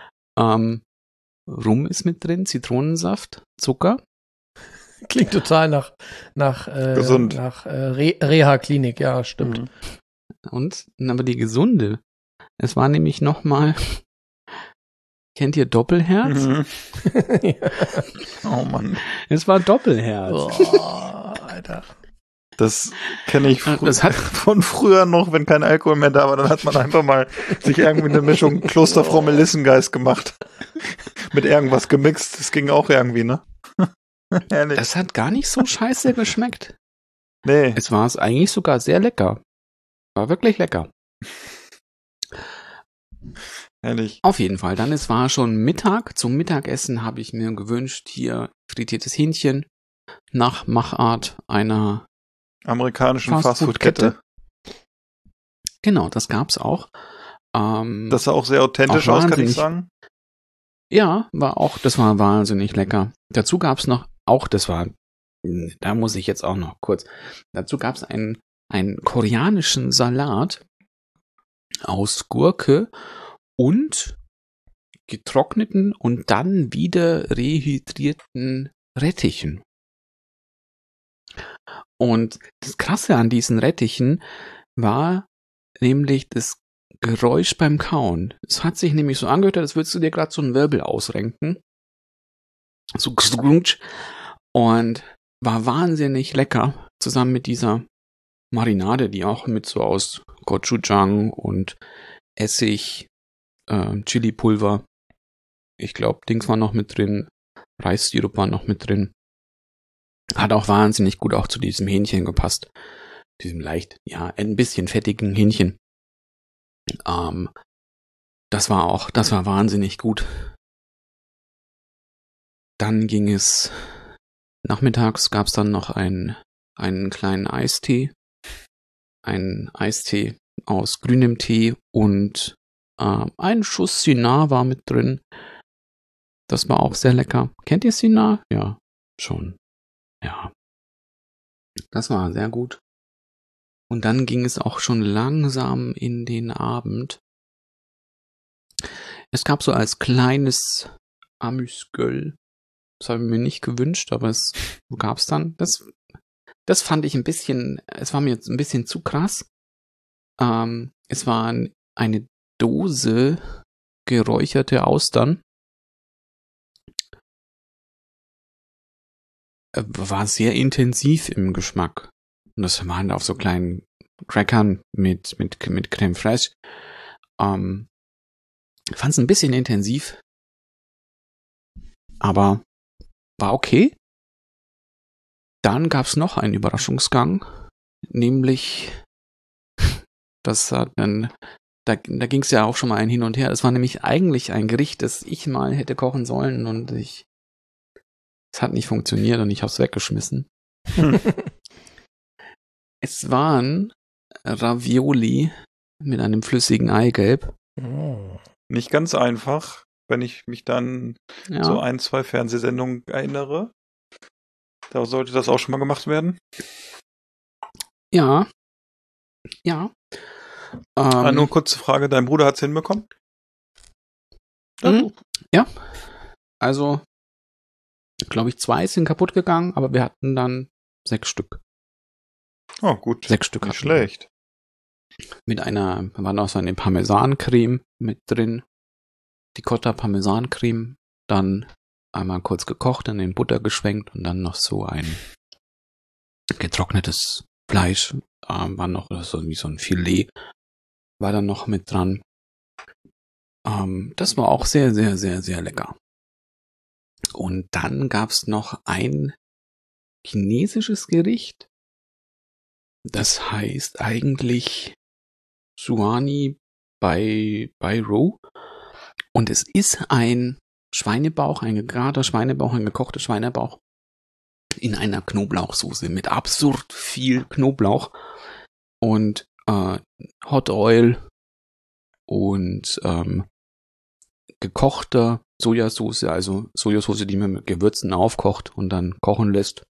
Speaker 8: Rum ist mit drin, Zitronensaft, Zucker.
Speaker 7: Klingt total nach
Speaker 9: gesund.
Speaker 7: Nach Reha-Klinik, ja, stimmt.
Speaker 8: Und, aber die gesunde, es war nämlich nochmal, kennt ihr Doppelherz?
Speaker 9: Mhm.
Speaker 7: Ja.
Speaker 9: Oh Mann.
Speaker 8: Es war Doppelherz.
Speaker 7: Boah, Alter.
Speaker 9: Das kenne ich
Speaker 8: Das hat
Speaker 9: von früher noch, wenn kein Alkohol mehr da war, dann hat man einfach mal sich irgendwie eine Mischung Klosterfrau Melissengeist gemacht. Mit irgendwas gemixt. Das ging auch irgendwie, ne? Ehrlich.
Speaker 8: Das hat gar nicht so scheiße geschmeckt.
Speaker 9: Nee.
Speaker 8: Es war eigentlich sogar sehr lecker. War wirklich lecker.
Speaker 9: Ehrlich.
Speaker 8: Auf jeden Fall. Dann es war schon Mittag. Zum Mittagessen habe ich mir gewünscht, hier frittiertes Hähnchen nach Machart einer
Speaker 9: Amerikanischen Fastfood-Kette.
Speaker 8: Genau, das gab's auch.
Speaker 9: Das sah auch sehr authentisch
Speaker 8: auch
Speaker 9: aus, kann ich
Speaker 8: wahnsinnig.
Speaker 9: sagen.
Speaker 8: Ja, das war wahnsinnig lecker. Dazu gab's noch, da muss ich jetzt auch noch kurz, dazu gab's einen koreanischen Salat aus Gurke und getrockneten und dann wieder rehydrierten Rettichen. Und das Krasse an diesen Rettichen war nämlich das Geräusch beim Kauen. Es hat sich nämlich so angehört, als würdest du dir gerade so einen Wirbel ausrenken. So grunsch. Und war wahnsinnig lecker, zusammen mit dieser Marinade, die auch mit so aus Gochujang und Essig, Chili-Pulver, ich glaube, Dings war noch mit drin, Reissirup war noch mit drin. Hat auch wahnsinnig gut auch zu diesem Hähnchen gepasst. Diesem leicht, ein bisschen fettigen Hähnchen. Das war wahnsinnig gut. Dann ging es, nachmittags gab es dann noch einen kleinen Eistee. Ein Eistee aus grünem Tee und ein Schuss Cynar war mit drin. Das war auch sehr lecker. Kennt ihr Cynar? Ja, schon. Ja. Das war sehr gut. Und dann ging es auch schon langsam in den Abend. Es gab so als kleines Amüsgöl. Das habe ich mir nicht gewünscht, aber es gab's dann. Das fand ich es war mir jetzt ein bisschen zu krass. Es war eine Dose geräucherte Austern. War sehr intensiv im Geschmack. Und das waren auf so kleinen Crackern mit Creme Fraiche. Fand es ein bisschen intensiv. Aber war okay. Dann gab es noch einen Überraschungsgang. Nämlich, da ging es ja auch schon mal ein Hin und Her. Das war nämlich eigentlich ein Gericht, das ich mal hätte kochen sollen und es hat nicht funktioniert und ich habe es weggeschmissen. Es waren Ravioli mit einem flüssigen Eigelb.
Speaker 9: Nicht ganz einfach, wenn ich mich dann so 1-2 Fernsehsendungen erinnere. Da sollte das auch schon mal gemacht werden.
Speaker 8: Ja.
Speaker 9: Nur kurze Frage, dein Bruder hat es hinbekommen?
Speaker 8: Ja. Also, glaube ich, 2 sind kaputt gegangen, aber wir hatten dann 6 Stück.
Speaker 9: Oh, gut.
Speaker 8: 6 Stück
Speaker 9: nicht schlecht.
Speaker 8: War noch so eine Parmesancreme mit drin. Die Cotta Parmesancreme. Dann einmal kurz gekocht, dann in Butter geschwenkt und dann noch so ein getrocknetes Fleisch. War noch so wie so ein Filet. War dann noch mit dran. Das war auch sehr, sehr, sehr, sehr lecker. Und dann gab's noch ein chinesisches Gericht. Das heißt eigentlich Suani bei Ro. Und es ist ein Schweinebauch, ein gegarter Schweinebauch, ein gekochter Schweinebauch in einer Knoblauchsoße mit absurd viel Knoblauch und Hot Oil und gekochter Sojasauce, also Sojasauce, die man mit Gewürzen aufkocht und dann kochen lässt.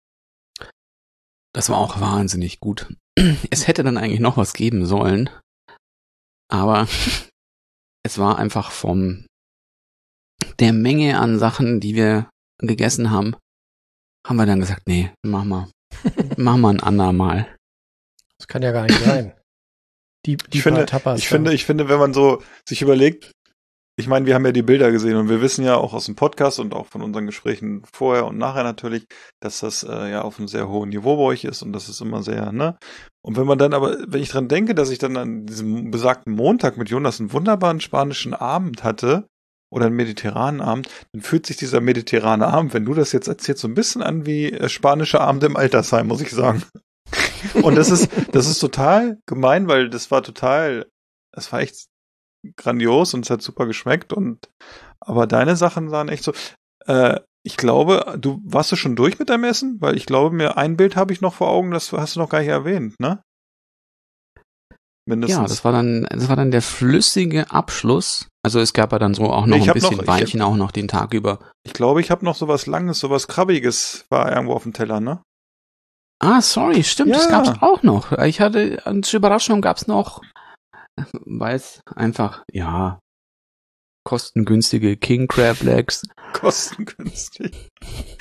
Speaker 8: Das war auch wahnsinnig gut. Es hätte dann eigentlich noch was geben sollen, aber es war einfach von der Menge an Sachen, die wir gegessen haben wir dann gesagt, nee, mach mal ein andermal.
Speaker 7: Das kann ja gar nicht sein. Ich finde,
Speaker 9: wenn man so sich überlegt, ich meine, wir haben ja die Bilder gesehen und wir wissen ja auch aus dem Podcast und auch von unseren Gesprächen vorher und nachher natürlich, dass das ja auf einem sehr hohen Niveau bei euch ist und das ist immer sehr, ne? Und wenn ich dran denke, dass ich dann an diesem besagten Montag mit Jonas einen wunderbaren spanischen Abend hatte oder einen mediterranen Abend, dann fühlt sich dieser mediterrane Abend, wenn du das jetzt erzählst, so ein bisschen an wie spanische Abende im Altersheim, muss ich sagen. Und das ist total gemein, weil das war echt grandios und es hat super geschmeckt aber deine Sachen sahen echt so, ich glaube, warst du schon durch mit deinem Essen? Weil ich glaube, ein Bild habe ich noch vor Augen, das hast du noch gar nicht erwähnt, ne? Mindestens.
Speaker 8: Ja, das war dann der flüssige Abschluss. Also es gab ja dann so auch noch
Speaker 9: Ich
Speaker 8: ein
Speaker 9: hab
Speaker 8: bisschen
Speaker 9: noch-
Speaker 8: Weinchen auch noch den Tag über.
Speaker 9: Ich glaube, ich habe noch sowas Langes, sowas Krabbiges war irgendwo auf dem Teller, ne?
Speaker 8: Ah, sorry, stimmt, das
Speaker 9: Ja.
Speaker 8: gab's auch noch. Ich hatte, als Überraschung gab's noch, weil es einfach, ja, kostengünstige King Crab Legs.
Speaker 9: Kostengünstig.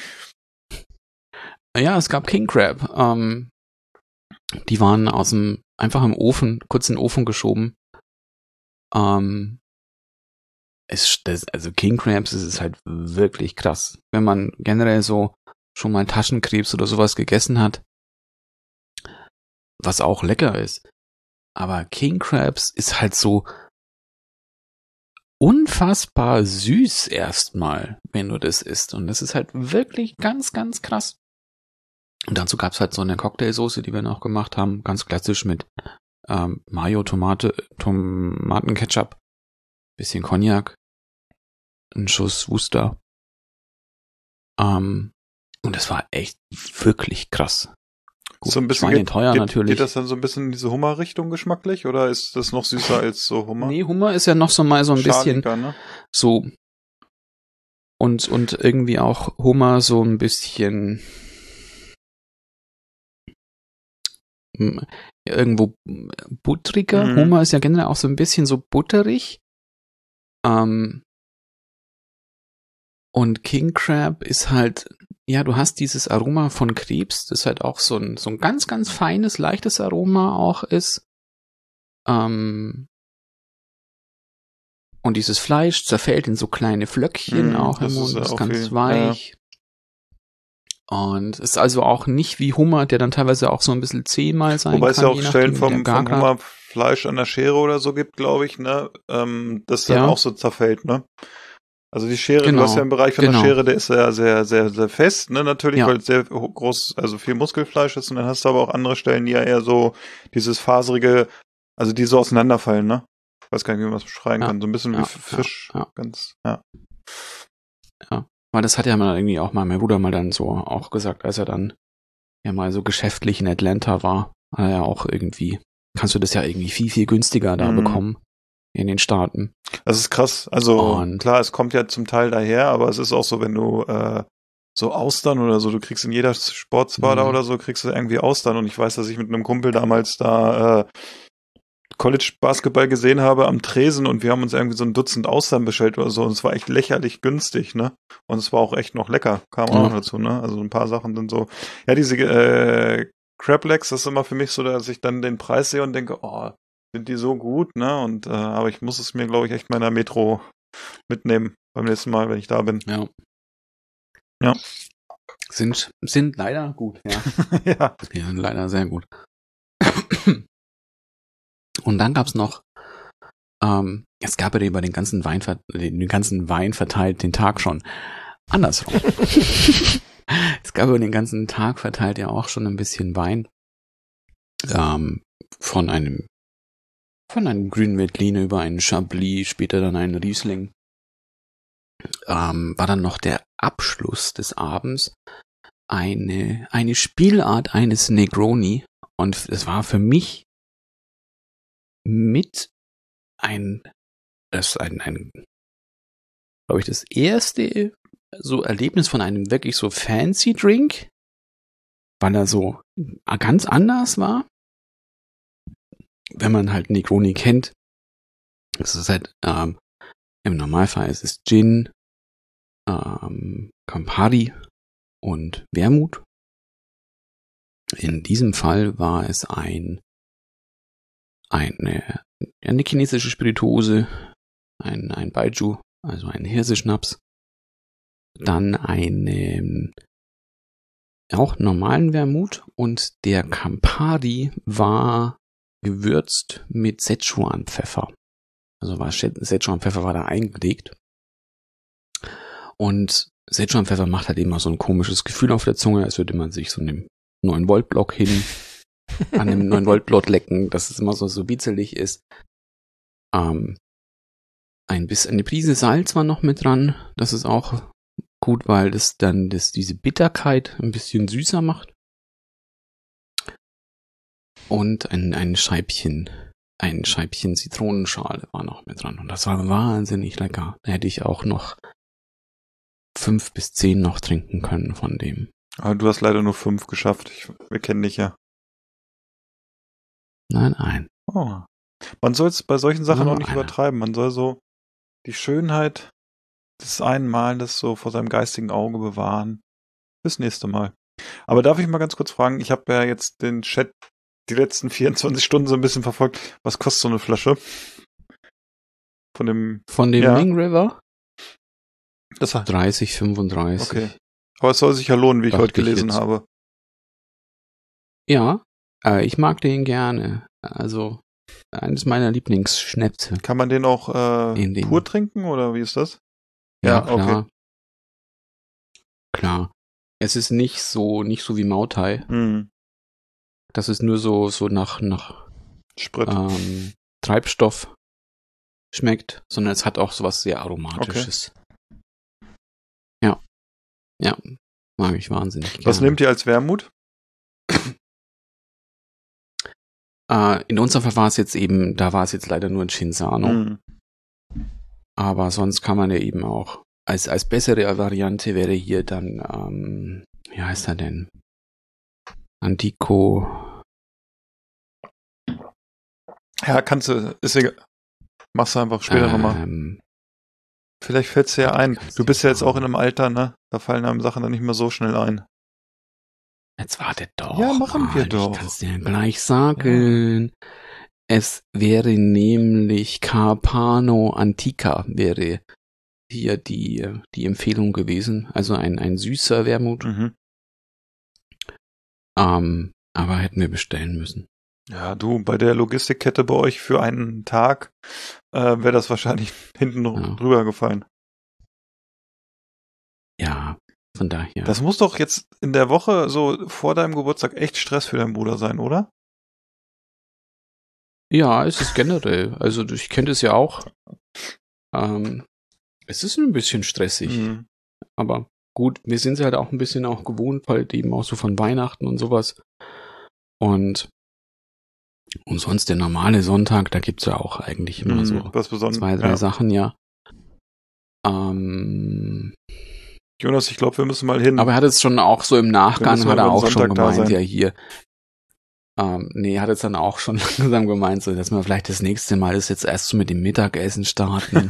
Speaker 8: Ja, es gab King Crab. Die waren einfach im Ofen, kurz in den Ofen geschoben. Also King Crabs, das ist halt wirklich krass. Wenn man generell so schon mal Taschenkrebs oder sowas gegessen hat, was auch lecker ist. Aber King Crabs ist halt so unfassbar süß erstmal, wenn du das isst. Und das ist halt wirklich ganz, ganz krass. Und dazu gab's halt so eine Cocktailsoße, die wir noch gemacht haben, ganz klassisch mit Mayo, Tomatenketchup, bisschen Cognac, ein Schuss Worcester. Und das war echt wirklich krass. Gut,
Speaker 9: So ein bisschen
Speaker 8: schweineteuer natürlich.
Speaker 9: Geht das dann so ein bisschen in diese Hummer-Richtung geschmacklich oder ist das noch süßer als so Hummer?
Speaker 8: Nee, Hummer ist ja noch so mal so ein bisschen
Speaker 9: Schaliger, ne?
Speaker 8: so und irgendwie auch Hummer so ein bisschen irgendwo buttriger.
Speaker 9: Mhm.
Speaker 8: Hummer ist ja generell auch so ein bisschen so butterig. Und King Crab ist halt, ja, du hast dieses Aroma von Krebs, das halt auch so ein ganz, ganz feines, leichtes Aroma auch ist. Und dieses Fleisch zerfällt in so kleine Flöckchen auch im
Speaker 9: das
Speaker 8: Mund,
Speaker 9: ist
Speaker 8: ist
Speaker 9: auch
Speaker 8: ganz
Speaker 9: viel,
Speaker 8: weich. Und ist also auch nicht wie Hummer, der dann teilweise auch so ein bisschen zäh mal sein
Speaker 9: Wobei
Speaker 8: kann.
Speaker 9: es ja auch
Speaker 8: je
Speaker 9: Stellen
Speaker 8: nachdem, wie der
Speaker 9: vom
Speaker 8: Gar-
Speaker 9: Hummerfleisch an der Schere oder so gibt, glaube ich, ne? Das dann
Speaker 8: Ja.
Speaker 9: auch so zerfällt, ne? Also die Schere,
Speaker 8: Genau,
Speaker 9: du hast ja im Bereich von
Speaker 8: genau.
Speaker 9: der Schere, der ist ja sehr, sehr, sehr fest, ne? Natürlich,
Speaker 8: Ja.
Speaker 9: weil es sehr groß, also viel Muskelfleisch ist und dann hast du aber auch andere Stellen, die ja eher so dieses faserige, also die so auseinanderfallen, ne? Ich weiß gar nicht, wie man das beschreiben
Speaker 8: Ja.
Speaker 9: kann. So ein bisschen
Speaker 8: Ja,
Speaker 9: wie Fisch.
Speaker 8: ja.
Speaker 9: Ganz, ja.
Speaker 8: Weil das hat ja mal irgendwie auch mal mein Bruder mal dann so auch gesagt, als er dann ja mal so geschäftlich in Atlanta war. Hat er ja auch irgendwie, kannst du das ja irgendwie viel, viel günstiger da bekommen in den Staaten.
Speaker 9: Das ist krass. Also
Speaker 8: Und-
Speaker 9: klar, es kommt ja zum Teil daher, aber es ist auch so, wenn du so Austern oder so, du kriegst in jeder Sportsbar da oder so, kriegst du irgendwie Austern. Und ich weiß, dass ich mit einem Kumpel damals da College-Basketball gesehen habe am Tresen und wir haben uns irgendwie so ein Dutzend Austern bestellt oder so und es war echt lächerlich günstig, ne? Und es war auch echt noch lecker, kam auch noch dazu, ne? Also ein paar Sachen sind so, ja, diese Crab Legs, das ist immer für mich so, dass ich dann den Preis sehe und denke, oh, sind die so gut, ne? Und aber ich muss es mir, glaube ich, echt mal in der Metro mitnehmen beim nächsten Mal, wenn ich da bin.
Speaker 8: Ja.
Speaker 9: Ja.
Speaker 8: Sind leider gut, ja.
Speaker 9: Ja.
Speaker 8: Die sind leider sehr gut. Und dann gab's noch, es gab ja über den ganzen Wein verteilt den Tag schon. Andersrum. Es gab über den ganzen Tag verteilt ja auch schon ein bisschen Wein. Von einem grünen Veltliner über einen Chablis, später dann einen Riesling. War dann noch der Abschluss des Abends eine Spielart eines Negroni. Und es war für mich mit glaube ich, das erste so Erlebnis von einem wirklich so fancy Drink, weil er so ganz anders war. Wenn man halt Negroni kennt, es ist halt, im Normalfall ist es Gin, Campari und Wermut. In diesem Fall war es eine chinesische Spirituose, ein Baijiu, also ein Hirseschnaps, dann einen auch normalen Wermut und der Campari war gewürzt mit Szechuan-Pfeffer. Also Szechuan-Pfeffer war da eingelegt. Und Szechuan-Pfeffer macht halt immer so ein komisches Gefühl auf der Zunge, als würde man sich so einem 9-Volt-Block an einem 9-Volt-Block lecken, dass es immer so witzelig ist. Eine Prise Salz war noch mit dran. Das ist auch gut, weil das dann diese Bitterkeit ein bisschen süßer macht. Und ein Scheibchen ein Scheibchen Zitronenschale war noch mit dran und das war wahnsinnig lecker. Da hätte ich auch noch 5 bis 10 noch trinken können von dem.
Speaker 9: Aber du hast leider nur 5 geschafft. Wir kennen dich ja.
Speaker 8: Nein.
Speaker 9: Oh. Man soll es bei solchen Sachen
Speaker 8: Nur
Speaker 9: auch nicht
Speaker 8: einer.
Speaker 9: übertreiben. Man soll so die Schönheit des einen Males so vor seinem geistigen Auge bewahren. Bis nächste Mal. Aber darf ich mal ganz kurz fragen, ich habe ja jetzt den Chat die letzten 24 Stunden so ein bisschen verfolgt. Was kostet so eine Flasche? Von dem ja.
Speaker 8: Ming River?
Speaker 9: Das
Speaker 8: 30, 35.
Speaker 9: Okay. Aber es soll sich ja lohnen, wie ich
Speaker 8: Dachte
Speaker 9: heute gelesen
Speaker 8: ich jetzt.
Speaker 9: habe.
Speaker 8: Ja, ich mag den gerne. Also, eines meiner Lieblingsschnäpse.
Speaker 9: Kann man den auch
Speaker 8: In dem-
Speaker 9: pur trinken oder wie ist das?
Speaker 8: Ja,
Speaker 9: Ja,
Speaker 8: klar.
Speaker 9: okay.
Speaker 8: Klar. Es ist nicht so wie Mautai.
Speaker 9: Hm.
Speaker 8: Das ist nur so nach
Speaker 9: Sprit.
Speaker 8: Treibstoff schmeckt, sondern es hat auch sowas sehr Aromatisches. Ja. Ja. Mag ich wahnsinnig gerne.
Speaker 9: Was nehmt ihr als Wermut?
Speaker 8: In unserem Fall war es jetzt eben, da war es jetzt leider nur ein Cinzano.
Speaker 9: Hm.
Speaker 8: Aber sonst kann man ja eben auch, als bessere Variante wäre hier dann, wie heißt er denn? Antico.
Speaker 9: Ja, kannst du, ist egal. Machst du einfach später nochmal. Vielleicht fällt's dir ja ein. Du bist ja jetzt auch in einem Alter, ne? Da fallen einem Sachen dann nicht mehr so schnell ein.
Speaker 8: Jetzt wartet doch.
Speaker 9: Ja, machen wir
Speaker 8: mal,
Speaker 9: doch.
Speaker 8: Ich kann's dir gleich sagen. Es wäre nämlich Carpano Antica wäre hier die Empfehlung gewesen. Also ein süßer Wermut.
Speaker 9: Mhm.
Speaker 8: Aber hätten wir bestellen müssen.
Speaker 9: Ja, du, bei der Logistikkette bei euch für einen Tag wäre das wahrscheinlich hinten drüber gefallen.
Speaker 8: Ja, von daher.
Speaker 9: Das muss doch jetzt in der Woche so vor deinem Geburtstag echt Stress für deinen Bruder sein, oder?
Speaker 8: Ja, es ist generell. Also ich kenne das ja auch. Es ist ein bisschen stressig.
Speaker 9: Mhm.
Speaker 8: Aber gut, wir sind es halt auch ein bisschen auch gewohnt, halt eben auch so von Weihnachten und sowas. Und sonst der normale Sonntag, da gibt's ja auch eigentlich immer so
Speaker 9: was Besonderes.
Speaker 8: 2, 3 Sachen, ja.
Speaker 9: Jonas, ich glaube, wir müssen mal hin.
Speaker 8: Aber er hat es schon auch so im Nachgang, hat er auch schon
Speaker 9: Sonntag da
Speaker 8: gemeint,
Speaker 9: sein.
Speaker 8: ja hier. Nee, hat jetzt dann auch schon langsam gemeint, so, dass wir vielleicht das nächste Mal ist jetzt erst so mit dem Mittagessen starten.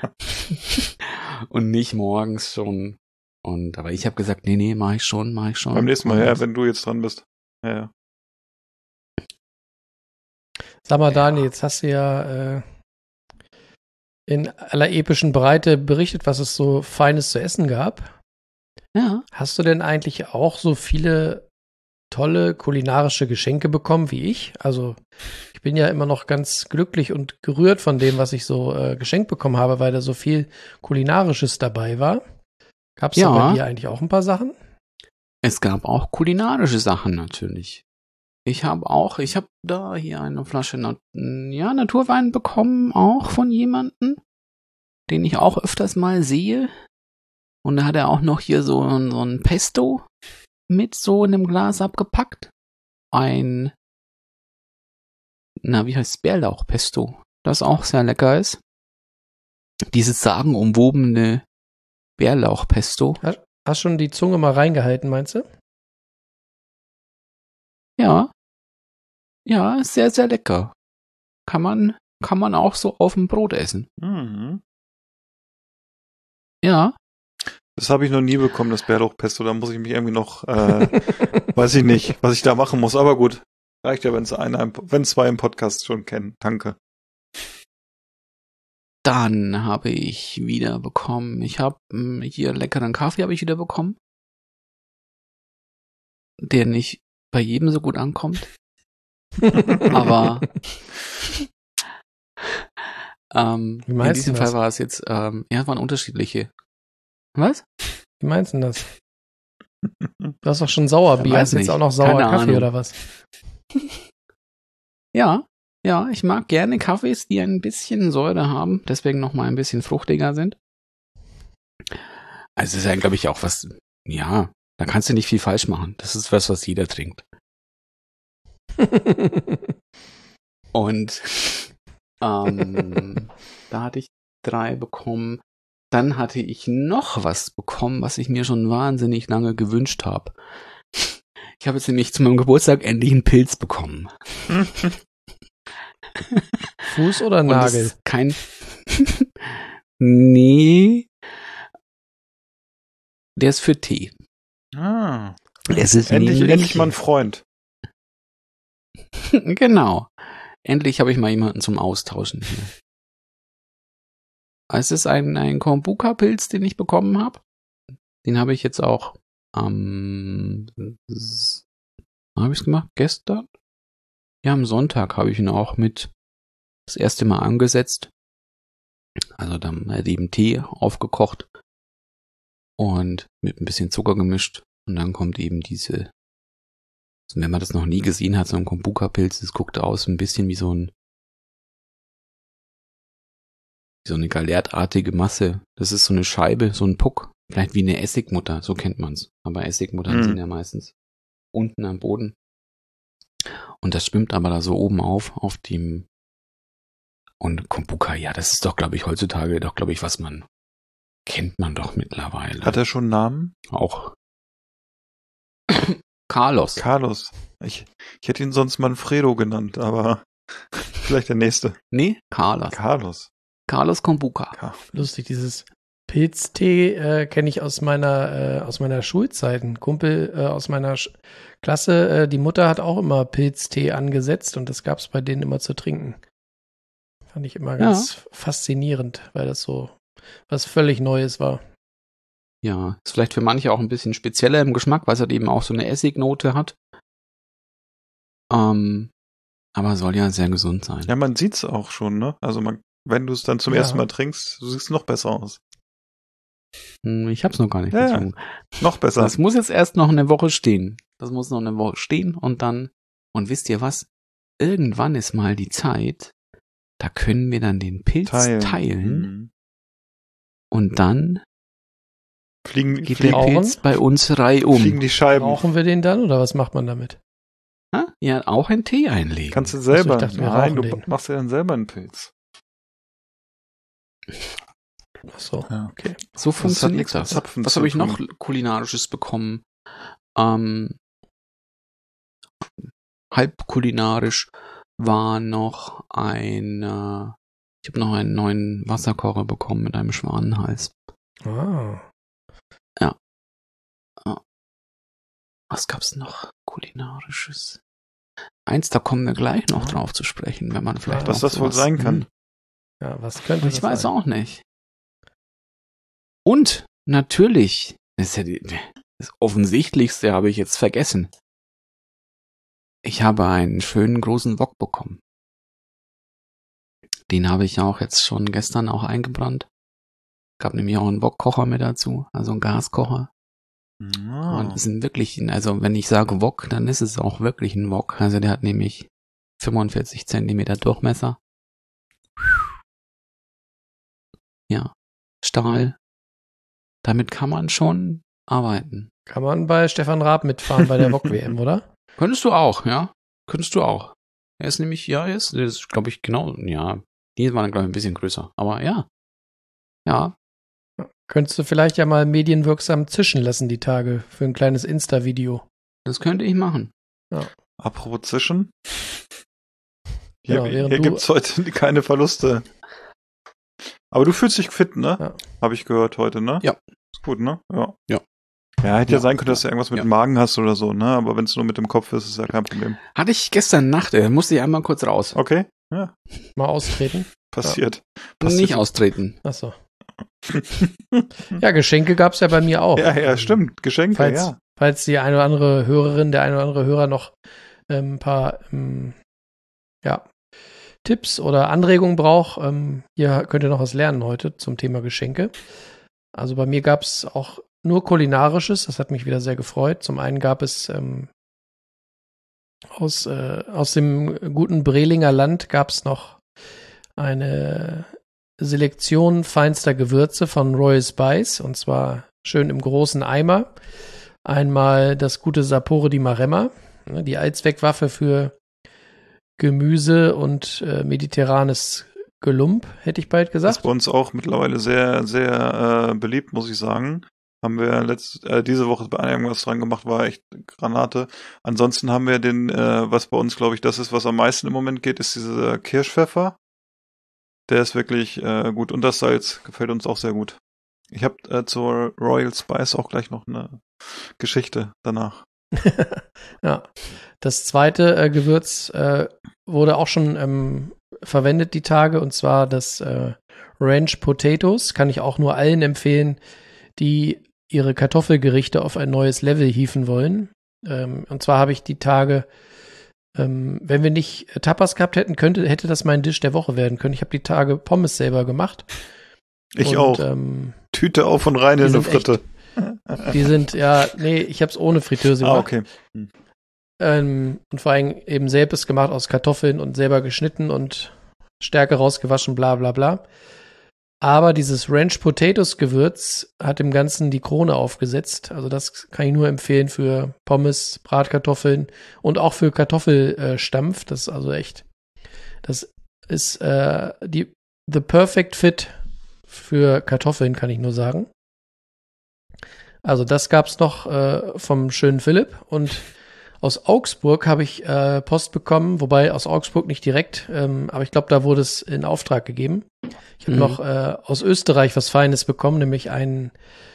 Speaker 8: Und nicht morgens schon. Aber ich habe gesagt, nee, mach ich schon.
Speaker 9: Beim nächsten Mal, ja, wenn du jetzt dran bist. Ja.
Speaker 7: Sag mal, Dani, jetzt hast du ja in aller epischen Breite berichtet, was es so Feines zu essen gab.
Speaker 8: Ja.
Speaker 7: Hast du denn eigentlich auch so viele tolle kulinarische Geschenke bekommen wie ich? Also ich bin ja immer noch ganz glücklich und gerührt von dem, was ich so geschenkt bekommen habe, weil da so viel Kulinarisches dabei war. Gab es da bei dir eigentlich auch ein paar Sachen?
Speaker 8: Es gab auch kulinarische Sachen natürlich. Ich habe da hier eine Flasche Naturwein bekommen, auch von jemandem, den ich auch öfters mal sehe. Und da hat er auch noch hier so ein Pesto mit so in einem Glas abgepackt. Wie heißt es? Bärlauchpesto, das auch sehr lecker ist. Dieses sagenumwobene Bärlauchpesto.
Speaker 7: Hast schon die Zunge mal reingehalten, meinst du?
Speaker 8: Ja. Ja, ist sehr, sehr lecker. Kann man auch so auf dem Brot essen.
Speaker 9: Mhm.
Speaker 8: Ja.
Speaker 9: Das habe ich noch nie bekommen, das Bärlauchpesto. Da muss ich mich irgendwie noch, weiß ich nicht, was ich da machen muss. Aber gut, reicht ja, wenn zwei im Podcast schon kennen. Danke.
Speaker 8: Dann habe ich wieder bekommen, ich habe hier leckeren Kaffee habe ich wieder bekommen, der nicht bei jedem so gut ankommt. Aber in diesem Fall war es jetzt, waren unterschiedliche. Was?
Speaker 7: Wie meinst du denn das? Du hast doch schon Sauerbier, hast jetzt auch noch sauer Kaffee oder was?
Speaker 8: Ja, ich mag gerne Kaffees, die ein bisschen Säure haben, deswegen noch mal ein bisschen fruchtiger sind. Also es ist ja, glaube ich, auch was, ja, da kannst du nicht viel falsch machen. Das ist was jeder trinkt. Und da hatte ich 3 bekommen. Dann hatte ich noch was bekommen, was ich mir schon wahnsinnig lange gewünscht habe. Ich habe jetzt nämlich zu meinem Geburtstag endlich einen Pilz bekommen.
Speaker 7: Fuß oder Nagel?
Speaker 8: Und kein Nee. Der ist für Tee.
Speaker 9: Ah.
Speaker 8: Es ist
Speaker 9: Endlich mal ein Freund.
Speaker 8: Genau. Endlich habe ich mal jemanden zum Austauschen hier. Es ist ein Kombucha-Pilz, den ich bekommen habe. Den habe ich jetzt auch habe ich es gemacht? Gestern? Ja, am Sonntag habe ich ihn auch mit das erste Mal angesetzt. Also dann halt eben Tee aufgekocht und mit ein bisschen Zucker gemischt. Und dann kommt eben diese, also wenn man das noch nie gesehen hat, so ein Kombucha-Pilz, das guckt aus ein bisschen wie so eine galertartige Masse. Das ist so eine Scheibe, so ein Puck. Vielleicht wie eine Essigmutter, so kennt man's. Aber Essigmuttern sind ja meistens unten am Boden. Und das schwimmt aber da so oben auf dem. Und Kombucha, ja, das ist doch, glaube ich, heutzutage doch, glaube ich, was man kennt man doch mittlerweile.
Speaker 9: Hat er schon einen Namen?
Speaker 8: Auch. Carlos.
Speaker 9: Ich hätte ihn sonst Manfredo genannt, aber vielleicht der nächste.
Speaker 8: Nee, Carlos Kombucha.
Speaker 7: Lustig, dieses Pilztee kenne ich aus meiner Schulzeit. Ein Kumpel aus meiner Klasse, die Mutter hat auch immer Pilztee angesetzt und das gab es bei denen immer zu trinken. Fand ich immer ganz faszinierend, weil das so was völlig Neues war.
Speaker 8: Ja, ist vielleicht für manche auch ein bisschen spezieller im Geschmack, weil es halt eben auch so eine Essignote hat. Aber soll ja sehr gesund sein.
Speaker 9: Ja, man sieht's auch schon, ne? Also wenn du es dann zum ersten Mal trinkst, du siehst noch besser aus.
Speaker 8: Ich hab's noch gar nicht
Speaker 9: getrunken. Noch besser.
Speaker 8: Das muss jetzt erst noch eine Woche stehen. Und dann, und wisst ihr was? Irgendwann ist mal die Zeit, da können wir dann den Pilz teilen. Und dann geht der Pilz bei uns reihum.
Speaker 9: Fliegen die Scheiben.
Speaker 7: Brauchen wir den dann oder was macht man damit?
Speaker 8: Ja, auch einen Tee einlegen.
Speaker 9: Kannst du selber.
Speaker 7: Also ich dachte,
Speaker 9: Nein, du machst ja dann selber einen Pilz.
Speaker 7: Ach so,
Speaker 9: ja.
Speaker 7: Okay.
Speaker 8: So funktioniert das. Was habe ich noch kulinarisches bekommen? Halb kulinarisch war noch ich habe noch einen neuen Wasserkocher bekommen mit einem Schwanenhals.
Speaker 7: Ah.
Speaker 8: Ja. Was gab's noch kulinarisches? Eins, da kommen wir gleich noch drauf zu sprechen, wenn man vielleicht
Speaker 9: was das wohl sein kann.
Speaker 7: Ja, was könnte das sein?
Speaker 8: Ich weiß auch nicht. Und natürlich, das Offensichtlichste habe ich jetzt vergessen. Ich habe einen schönen großen Wok bekommen. Den habe ich auch jetzt schon gestern auch eingebrannt. Gab nämlich auch einen Wokkocher mit dazu, also einen Gaskocher. Oh. Und es sind wirklich, also wenn ich sage Wok, dann ist es auch wirklich ein Wok. Also der hat nämlich 45 Zentimeter Durchmesser. Ja, Stahl. Damit kann man schon arbeiten.
Speaker 7: Kann man bei Stefan Raab mitfahren bei der Wok-WM, oder?
Speaker 8: Könntest du auch, ja. Könntest du auch. Er ist nämlich, das ist, glaube ich, genau, ja. Die waren, glaube ich, ein bisschen größer. Aber ja. Ja.
Speaker 7: Könntest du vielleicht ja mal medienwirksam zischen lassen die Tage für ein kleines Insta-Video.
Speaker 8: Das könnte ich machen.
Speaker 7: Ja.
Speaker 9: Apropos zischen. Hier
Speaker 7: Genau,
Speaker 9: gibt's heute keine Verluste. Aber du fühlst dich fit, ne?
Speaker 7: Ja.
Speaker 9: Habe ich gehört heute, ne?
Speaker 8: Ja.
Speaker 9: Ist gut, ne? Ja.
Speaker 8: Ja.
Speaker 9: Ja, hätte ja sein können, dass du irgendwas mit dem Magen hast oder so, ne? Aber wenn es nur mit dem Kopf ist, ist ja kein Problem.
Speaker 8: Hatte ich gestern Nacht, musste ich einmal kurz raus.
Speaker 9: Okay, ja.
Speaker 7: Mal austreten.
Speaker 9: Passiert.
Speaker 8: Nicht austreten.
Speaker 7: Achso. Ja, Geschenke gab's ja bei mir auch.
Speaker 9: Ja, stimmt. Geschenke,
Speaker 7: Falls die eine oder andere Hörerin, der eine oder andere Hörer noch ein paar Tipps oder Anregungen braucht, hier könnt ihr noch was lernen heute zum Thema Geschenke. Also bei mir gab's auch nur Kulinarisches, das hat mich wieder sehr gefreut. Zum einen gab es aus dem guten Brelinger Land gab's noch eine Selektion feinster Gewürze von Royal Spice, und zwar schön im großen Eimer. Einmal das gute Sapore di Maremma, die Allzweckwaffe für Gemüse und mediterranes Gelump, hätte ich bald
Speaker 9: Das
Speaker 7: gesagt.
Speaker 9: ist bei uns auch mittlerweile sehr, sehr beliebt, muss ich sagen. Haben wir diese Woche bei einem was dran gemacht, war echt Granate. Ansonsten haben wir den, was bei uns, glaube ich, das ist, was am meisten im Moment geht, ist dieser Kirschpfeffer. Der ist wirklich gut. Und das Salz gefällt uns auch sehr gut. Ich habe zur Royal Spice auch gleich noch eine Geschichte danach.
Speaker 7: Ja. Das zweite Gewürz wurde auch schon verwendet die Tage, und zwar das Ranch Potatoes. Kann ich auch nur allen empfehlen, die ihre Kartoffelgerichte auf ein neues Level hieven wollen. Und zwar habe ich die Tage, wenn wir nicht Tapas gehabt hätten, hätte das mein Dish der Woche werden können. Ich habe die Tage Pommes selber gemacht.
Speaker 9: Ich
Speaker 7: Und,
Speaker 9: auch. Tüte auf und rein in eine Fritte.
Speaker 7: Die sind, ich habe es ohne Fritteuse gemacht.
Speaker 9: Okay.
Speaker 7: Und vor allem eben selbst gemacht aus Kartoffeln und selber geschnitten und Stärke rausgewaschen, bla bla bla. Aber dieses Ranch Potatoes Gewürz hat dem Ganzen die Krone aufgesetzt. Also das kann ich nur empfehlen für Pommes, Bratkartoffeln und auch für Kartoffelstampf. Das ist also echt, das ist the perfect fit für Kartoffeln, kann ich nur sagen. Also das gab's noch vom schönen Philipp. Und aus Augsburg habe ich Post bekommen, wobei aus Augsburg nicht direkt, aber ich glaube, da wurde es in Auftrag gegeben. Ich habe noch aus Österreich was Feines bekommen, nämlich ein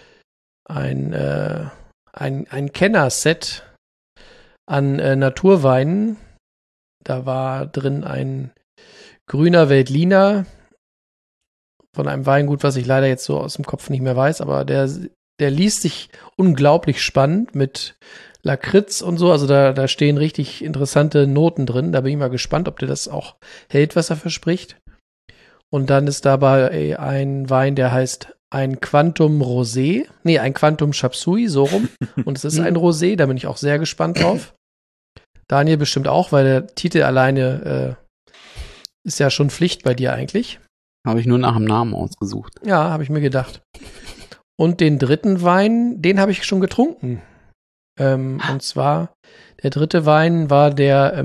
Speaker 7: Kenner-Set an Naturweinen. Da war drin ein grüner Veltliner von einem Weingut, was ich leider jetzt so aus dem Kopf nicht mehr weiß, aber der liest sich unglaublich spannend mit Lakritz und so, also da stehen richtig interessante Noten drin. Da bin ich mal gespannt, ob der das auch hält, was er verspricht. Und dann ist dabei ein Wein, der heißt ein Quantum Rosé. Nee, ein Quantum Chapsui, so rum. Und es ist ein Rosé, da bin ich auch sehr gespannt drauf. Daniel bestimmt auch, weil der Titel alleine ist ja schon Pflicht bei dir eigentlich.
Speaker 8: Habe ich nur nach dem Namen ausgesucht.
Speaker 7: Ja, habe ich mir gedacht. Und den dritten Wein, den habe ich schon getrunken. Und zwar, der dritte Wein war der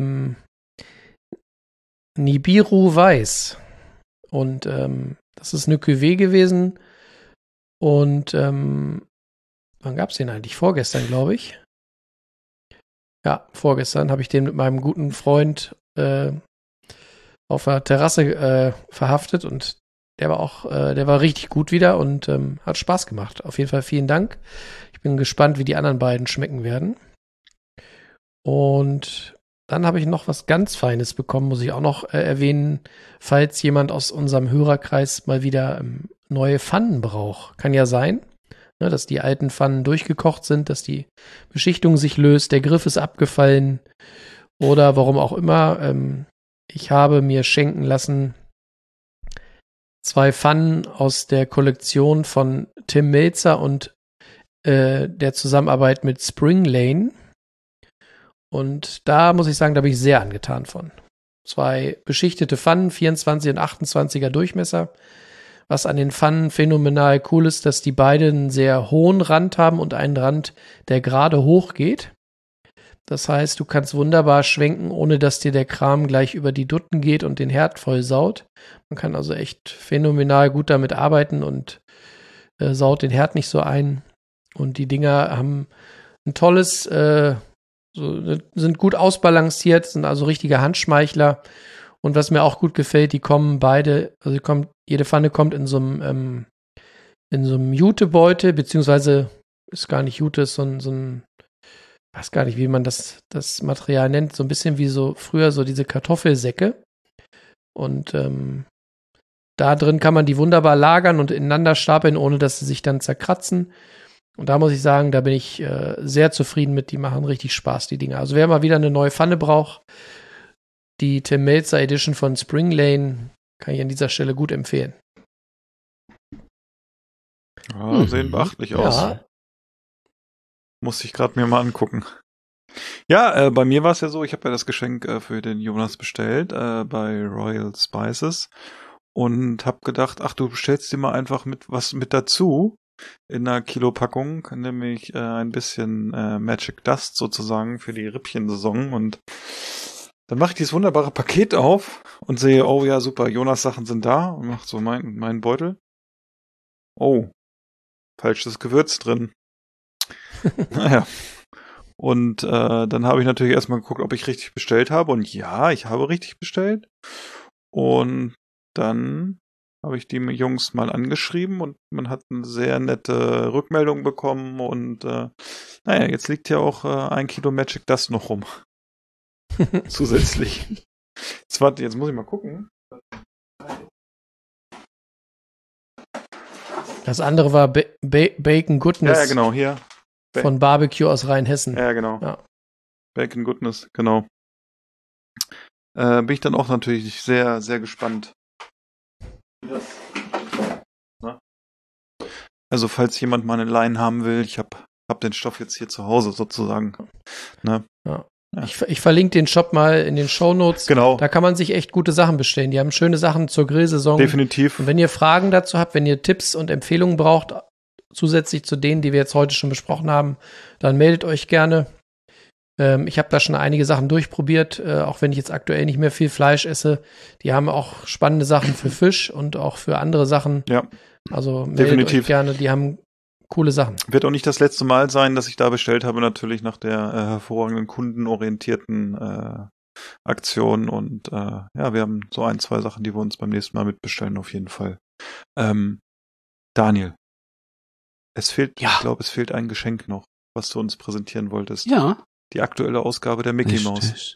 Speaker 7: Nibiru Weiß. Und das ist eine Cuvée gewesen. Und wann gab es den eigentlich? Vorgestern, glaube ich. Ja, vorgestern habe ich den mit meinem guten Freund auf der Terrasse verhaftet, und der war richtig gut wieder und hat Spaß gemacht. Auf jeden Fall vielen Dank. Ich bin gespannt, wie die anderen beiden schmecken werden. Und dann habe ich noch was ganz Feines bekommen, muss ich auch noch erwähnen, falls jemand aus unserem Hörerkreis mal wieder neue Pfannen braucht. Kann ja sein, ne, dass die alten Pfannen durchgekocht sind, dass die Beschichtung sich löst, der Griff ist abgefallen oder warum auch immer. Ich habe mir schenken lassen 2 Pfannen aus der Kollektion von Tim Melzer und der Zusammenarbeit mit Spring Lane. Und da muss ich sagen, da bin ich sehr angetan von. 2 beschichtete Pfannen, 24 und 28er Durchmesser. Was an den Pfannen phänomenal cool ist, dass die beiden einen sehr hohen Rand haben und einen Rand, der gerade hoch geht. Das heißt, du kannst wunderbar schwenken, ohne dass dir der Kram gleich über die Dutten geht und den Herd voll saut. Man kann also echt phänomenal gut damit arbeiten und saut den Herd nicht so ein. Und die Dinger haben ein tolles, sind gut ausbalanciert, sind also richtige Handschmeichler. Und was mir auch gut gefällt, die kommen beide, also jede Pfanne kommt in so einem Jutebeutel, beziehungsweise ist gar nicht Jute, ist so ein weiß gar nicht, wie man das Material nennt, so ein bisschen wie so früher so diese Kartoffelsäcke. Und da drin kann man die wunderbar lagern und ineinander stapeln, ohne dass sie sich dann zerkratzen. Und da muss ich sagen, da bin ich sehr zufrieden mit. Die machen richtig Spaß, die Dinger. Also wer mal wieder eine neue Pfanne braucht, die Tim Melzer Edition von Spring Lane, kann ich an dieser Stelle gut empfehlen.
Speaker 9: Ja, sehen beachtlich aus.
Speaker 7: Ja.
Speaker 9: Muss ich gerade mir mal angucken. Ja, bei mir war es ja so, ich habe ja das Geschenk für den Jonas bestellt bei Royal Spices und habe gedacht, ach, du bestellst dir mal einfach was mit dazu in einer Kilopackung, nämlich ein bisschen Magic Dust sozusagen für die Rippchensaison, und Dann mache ich dieses wunderbare Paket auf und sehe, oh ja, super, Jonas Sachen sind da und mache so meinen Beutel. Oh, falsches Gewürz drin. Naja. Und dann habe ich natürlich erstmal geguckt, ob ich richtig bestellt habe. Und ja, ich habe richtig bestellt. Und dann habe ich die Jungs mal angeschrieben und man hat eine sehr nette Rückmeldung bekommen. Und naja, jetzt liegt ja auch 1 Kilo Magic Dust noch rum. Zusätzlich. Jetzt muss ich mal gucken.
Speaker 7: Das andere war Bacon Goodness.
Speaker 9: Ja, genau, hier.
Speaker 7: Von Barbecue aus Rheinhessen.
Speaker 9: Ja, genau.
Speaker 7: Ja.
Speaker 9: Bacon Goodness, genau. Bin ich dann auch natürlich sehr, sehr gespannt. Also, falls jemand mal eine Line haben will, ich hab den Stoff jetzt hier zu Hause sozusagen. Ne?
Speaker 7: Ja. Ja. Ich verlinke den Shop mal in den Shownotes.
Speaker 9: Genau.
Speaker 7: Da kann man sich echt gute Sachen bestellen. Die haben schöne Sachen zur Grillsaison.
Speaker 9: Definitiv.
Speaker 7: Und wenn ihr Fragen dazu habt, wenn ihr Tipps und Empfehlungen braucht, zusätzlich zu denen, die wir jetzt heute schon besprochen haben, dann meldet euch gerne. Ich habe da schon einige Sachen durchprobiert, auch wenn ich jetzt aktuell nicht mehr viel Fleisch esse. Die haben auch spannende Sachen für Fisch und auch für andere Sachen.
Speaker 9: Ja.
Speaker 7: Also meldet euch gerne, die haben coole Sachen.
Speaker 9: Wird auch nicht das letzte Mal sein, dass ich da bestellt habe, natürlich nach der hervorragenden kundenorientierten Aktion. Und ja, wir haben so 1, 2 Sachen, die wir uns beim nächsten Mal mitbestellen, auf jeden Fall. Daniel, ich glaube, es fehlt ein Geschenk noch, was du uns präsentieren wolltest.
Speaker 8: Ja.
Speaker 9: Die aktuelle Ausgabe der Mickey Mouse.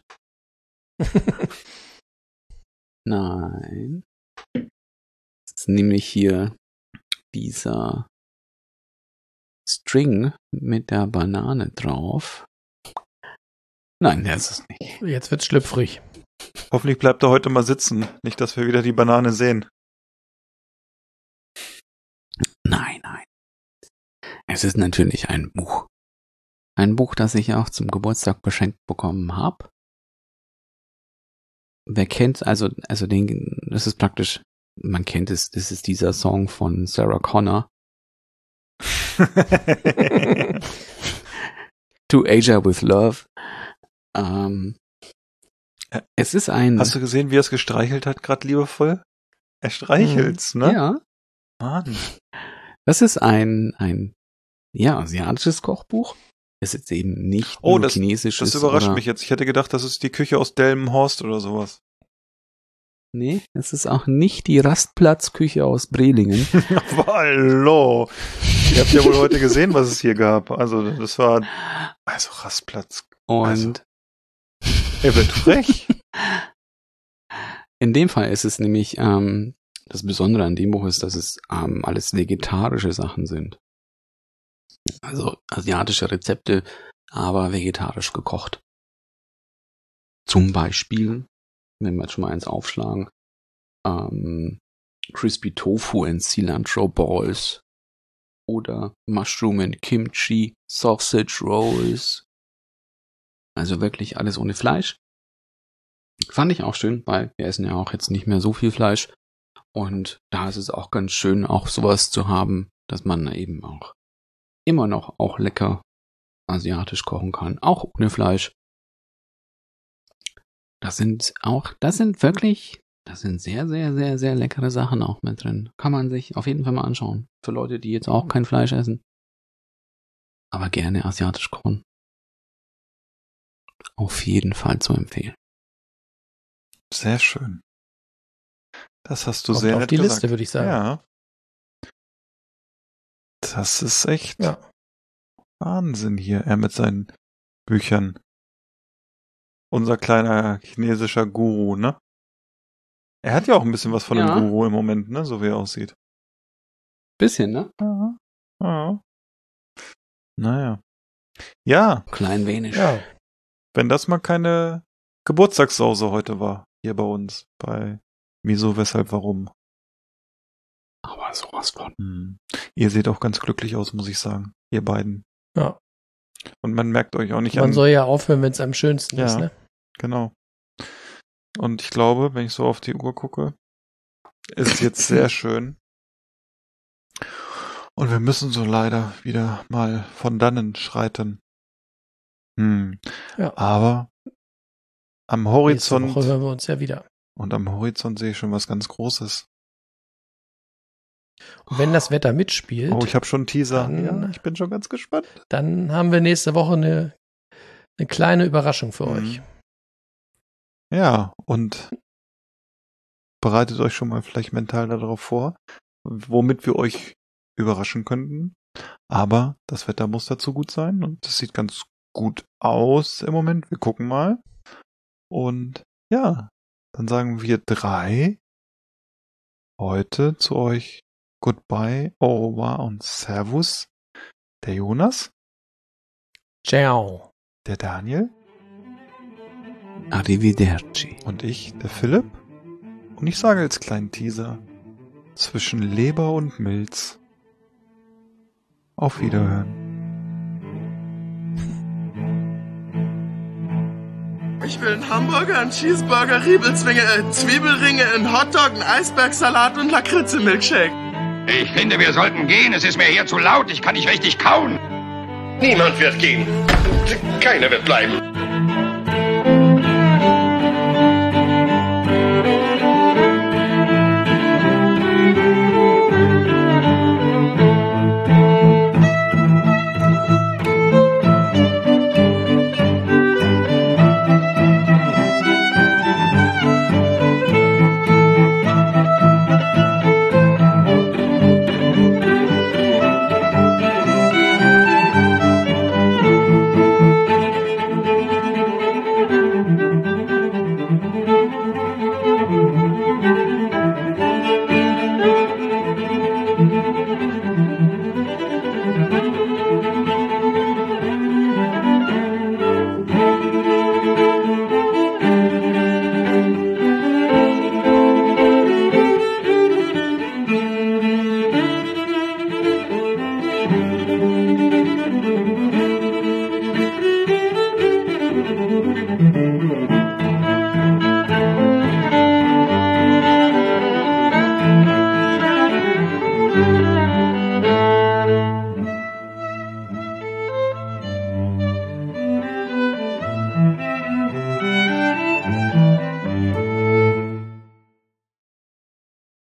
Speaker 8: Nein. Das ist nämlich hier dieser String mit der Banane drauf. Nein, der ist es nicht.
Speaker 7: Jetzt wird's schlüpfrig.
Speaker 9: Hoffentlich bleibt er heute mal sitzen. Nicht, dass wir wieder die Banane sehen.
Speaker 8: Nein. Es ist natürlich ein Buch. Ein Buch, das ich auch zum Geburtstag geschenkt bekommen habe. Wer kennt, das ist praktisch, man kennt es, das ist dieser Song von Sarah Connor. To Asia with Love. Es ist ein...
Speaker 9: Hast du gesehen, wie er es gestreichelt hat, gerade liebevoll? Er streichelt's, ne?
Speaker 8: Ja.
Speaker 9: Mann.
Speaker 8: Das ist ein asiatisches Kochbuch. Es ist eben nicht nur chinesisches.
Speaker 9: Das überrascht mich jetzt. Ich hätte gedacht, das ist die Küche aus Delmenhorst oder sowas.
Speaker 8: Nee, es ist auch nicht die Rastplatzküche aus Brelingen.
Speaker 9: Aber hallo. Ihr habt ja wohl heute gesehen, was es hier gab. Also, das war... Also, Rastplatz.
Speaker 8: Und...
Speaker 9: Er wird frech.
Speaker 8: In dem Fall ist es nämlich... das Besondere an dem Buch ist, dass es alles vegetarische Sachen sind. Also asiatische Rezepte, aber vegetarisch gekocht. Zum Beispiel, wenn wir jetzt schon mal eins aufschlagen, Crispy Tofu and Cilantro Balls oder Mushroom and Kimchi Sausage Rolls. Also wirklich alles ohne Fleisch. Fand ich auch schön, weil wir essen ja auch jetzt nicht mehr so viel Fleisch. Und da ist es auch ganz schön, auch sowas zu haben, dass man eben auch immer noch auch lecker asiatisch kochen kann, auch ohne Fleisch. Das sind sehr, sehr, sehr, sehr leckere Sachen auch mit drin. Kann man sich auf jeden Fall mal anschauen. Für Leute, die jetzt auch kein Fleisch essen, aber gerne asiatisch kochen. Auf jeden Fall zu empfehlen.
Speaker 9: Sehr schön. Das hast du
Speaker 7: Kommt
Speaker 9: sehr
Speaker 7: auf
Speaker 9: nett
Speaker 7: die
Speaker 9: gesagt.
Speaker 7: Liste, würde ich sagen.
Speaker 9: Ja. Das ist echt Wahnsinn hier. Er mit seinen Büchern. Unser kleiner chinesischer Guru, ne? Er hat ja auch ein bisschen was von einem Guru im Moment, ne? So wie er aussieht.
Speaker 8: Bisschen, ne?
Speaker 9: Ja. Naja. Ja.
Speaker 8: Klein wenig.
Speaker 9: Ja. Wenn das mal keine Geburtstagssause heute war, hier bei uns, bei Wieso, Weshalb, Warum.
Speaker 8: Aber sowas von.
Speaker 9: Ihr seht auch ganz glücklich aus, muss ich sagen. Ihr beiden.
Speaker 7: Ja.
Speaker 9: Und man merkt euch auch nicht
Speaker 7: Man soll ja aufhören, wenn es am schönsten ist, ne?
Speaker 9: Genau. Und ich glaube, wenn ich so auf die Uhr gucke, ist jetzt sehr schön. Und wir müssen so leider wieder mal von dannen schreiten. Ja. Aber am
Speaker 7: Nächste
Speaker 9: Horizont.
Speaker 7: Woche hören wir uns ja wieder.
Speaker 9: Und am Horizont sehe ich schon was ganz Großes.
Speaker 7: Und wenn das Wetter mitspielt,
Speaker 9: Oh, ich habe schon einen Teaser.
Speaker 7: Dann-
Speaker 9: Ja, ich bin schon ganz gespannt.
Speaker 7: dann haben wir nächste Woche eine kleine Überraschung für euch.
Speaker 9: Ja, und bereitet euch schon mal vielleicht mental darauf vor, womit wir euch überraschen könnten. Aber das Wetter muss dazu gut sein und es sieht ganz gut aus im Moment. Wir gucken mal. Und ja, dann sagen wir 3 heute zu euch Goodbye, au revoir und Servus. Der Jonas,
Speaker 7: Ciao.
Speaker 9: der Daniel
Speaker 8: Arrivederci.
Speaker 9: und ich, der Philipp. Und ich sage als kleinen Teaser, zwischen Leber und Milz. Auf Wiederhören.
Speaker 1: Ich will einen Hamburger, einen Cheeseburger, Riebelzwinge, Zwiebelringe, einen Hotdog, einen Eisbergsalat und Lakritze-Milkshake.
Speaker 10: Ich finde, wir sollten gehen. Es ist mir hier zu laut. Ich kann nicht richtig kauen.
Speaker 1: Niemand wird gehen. Keiner wird bleiben.
Speaker 11: Thank you.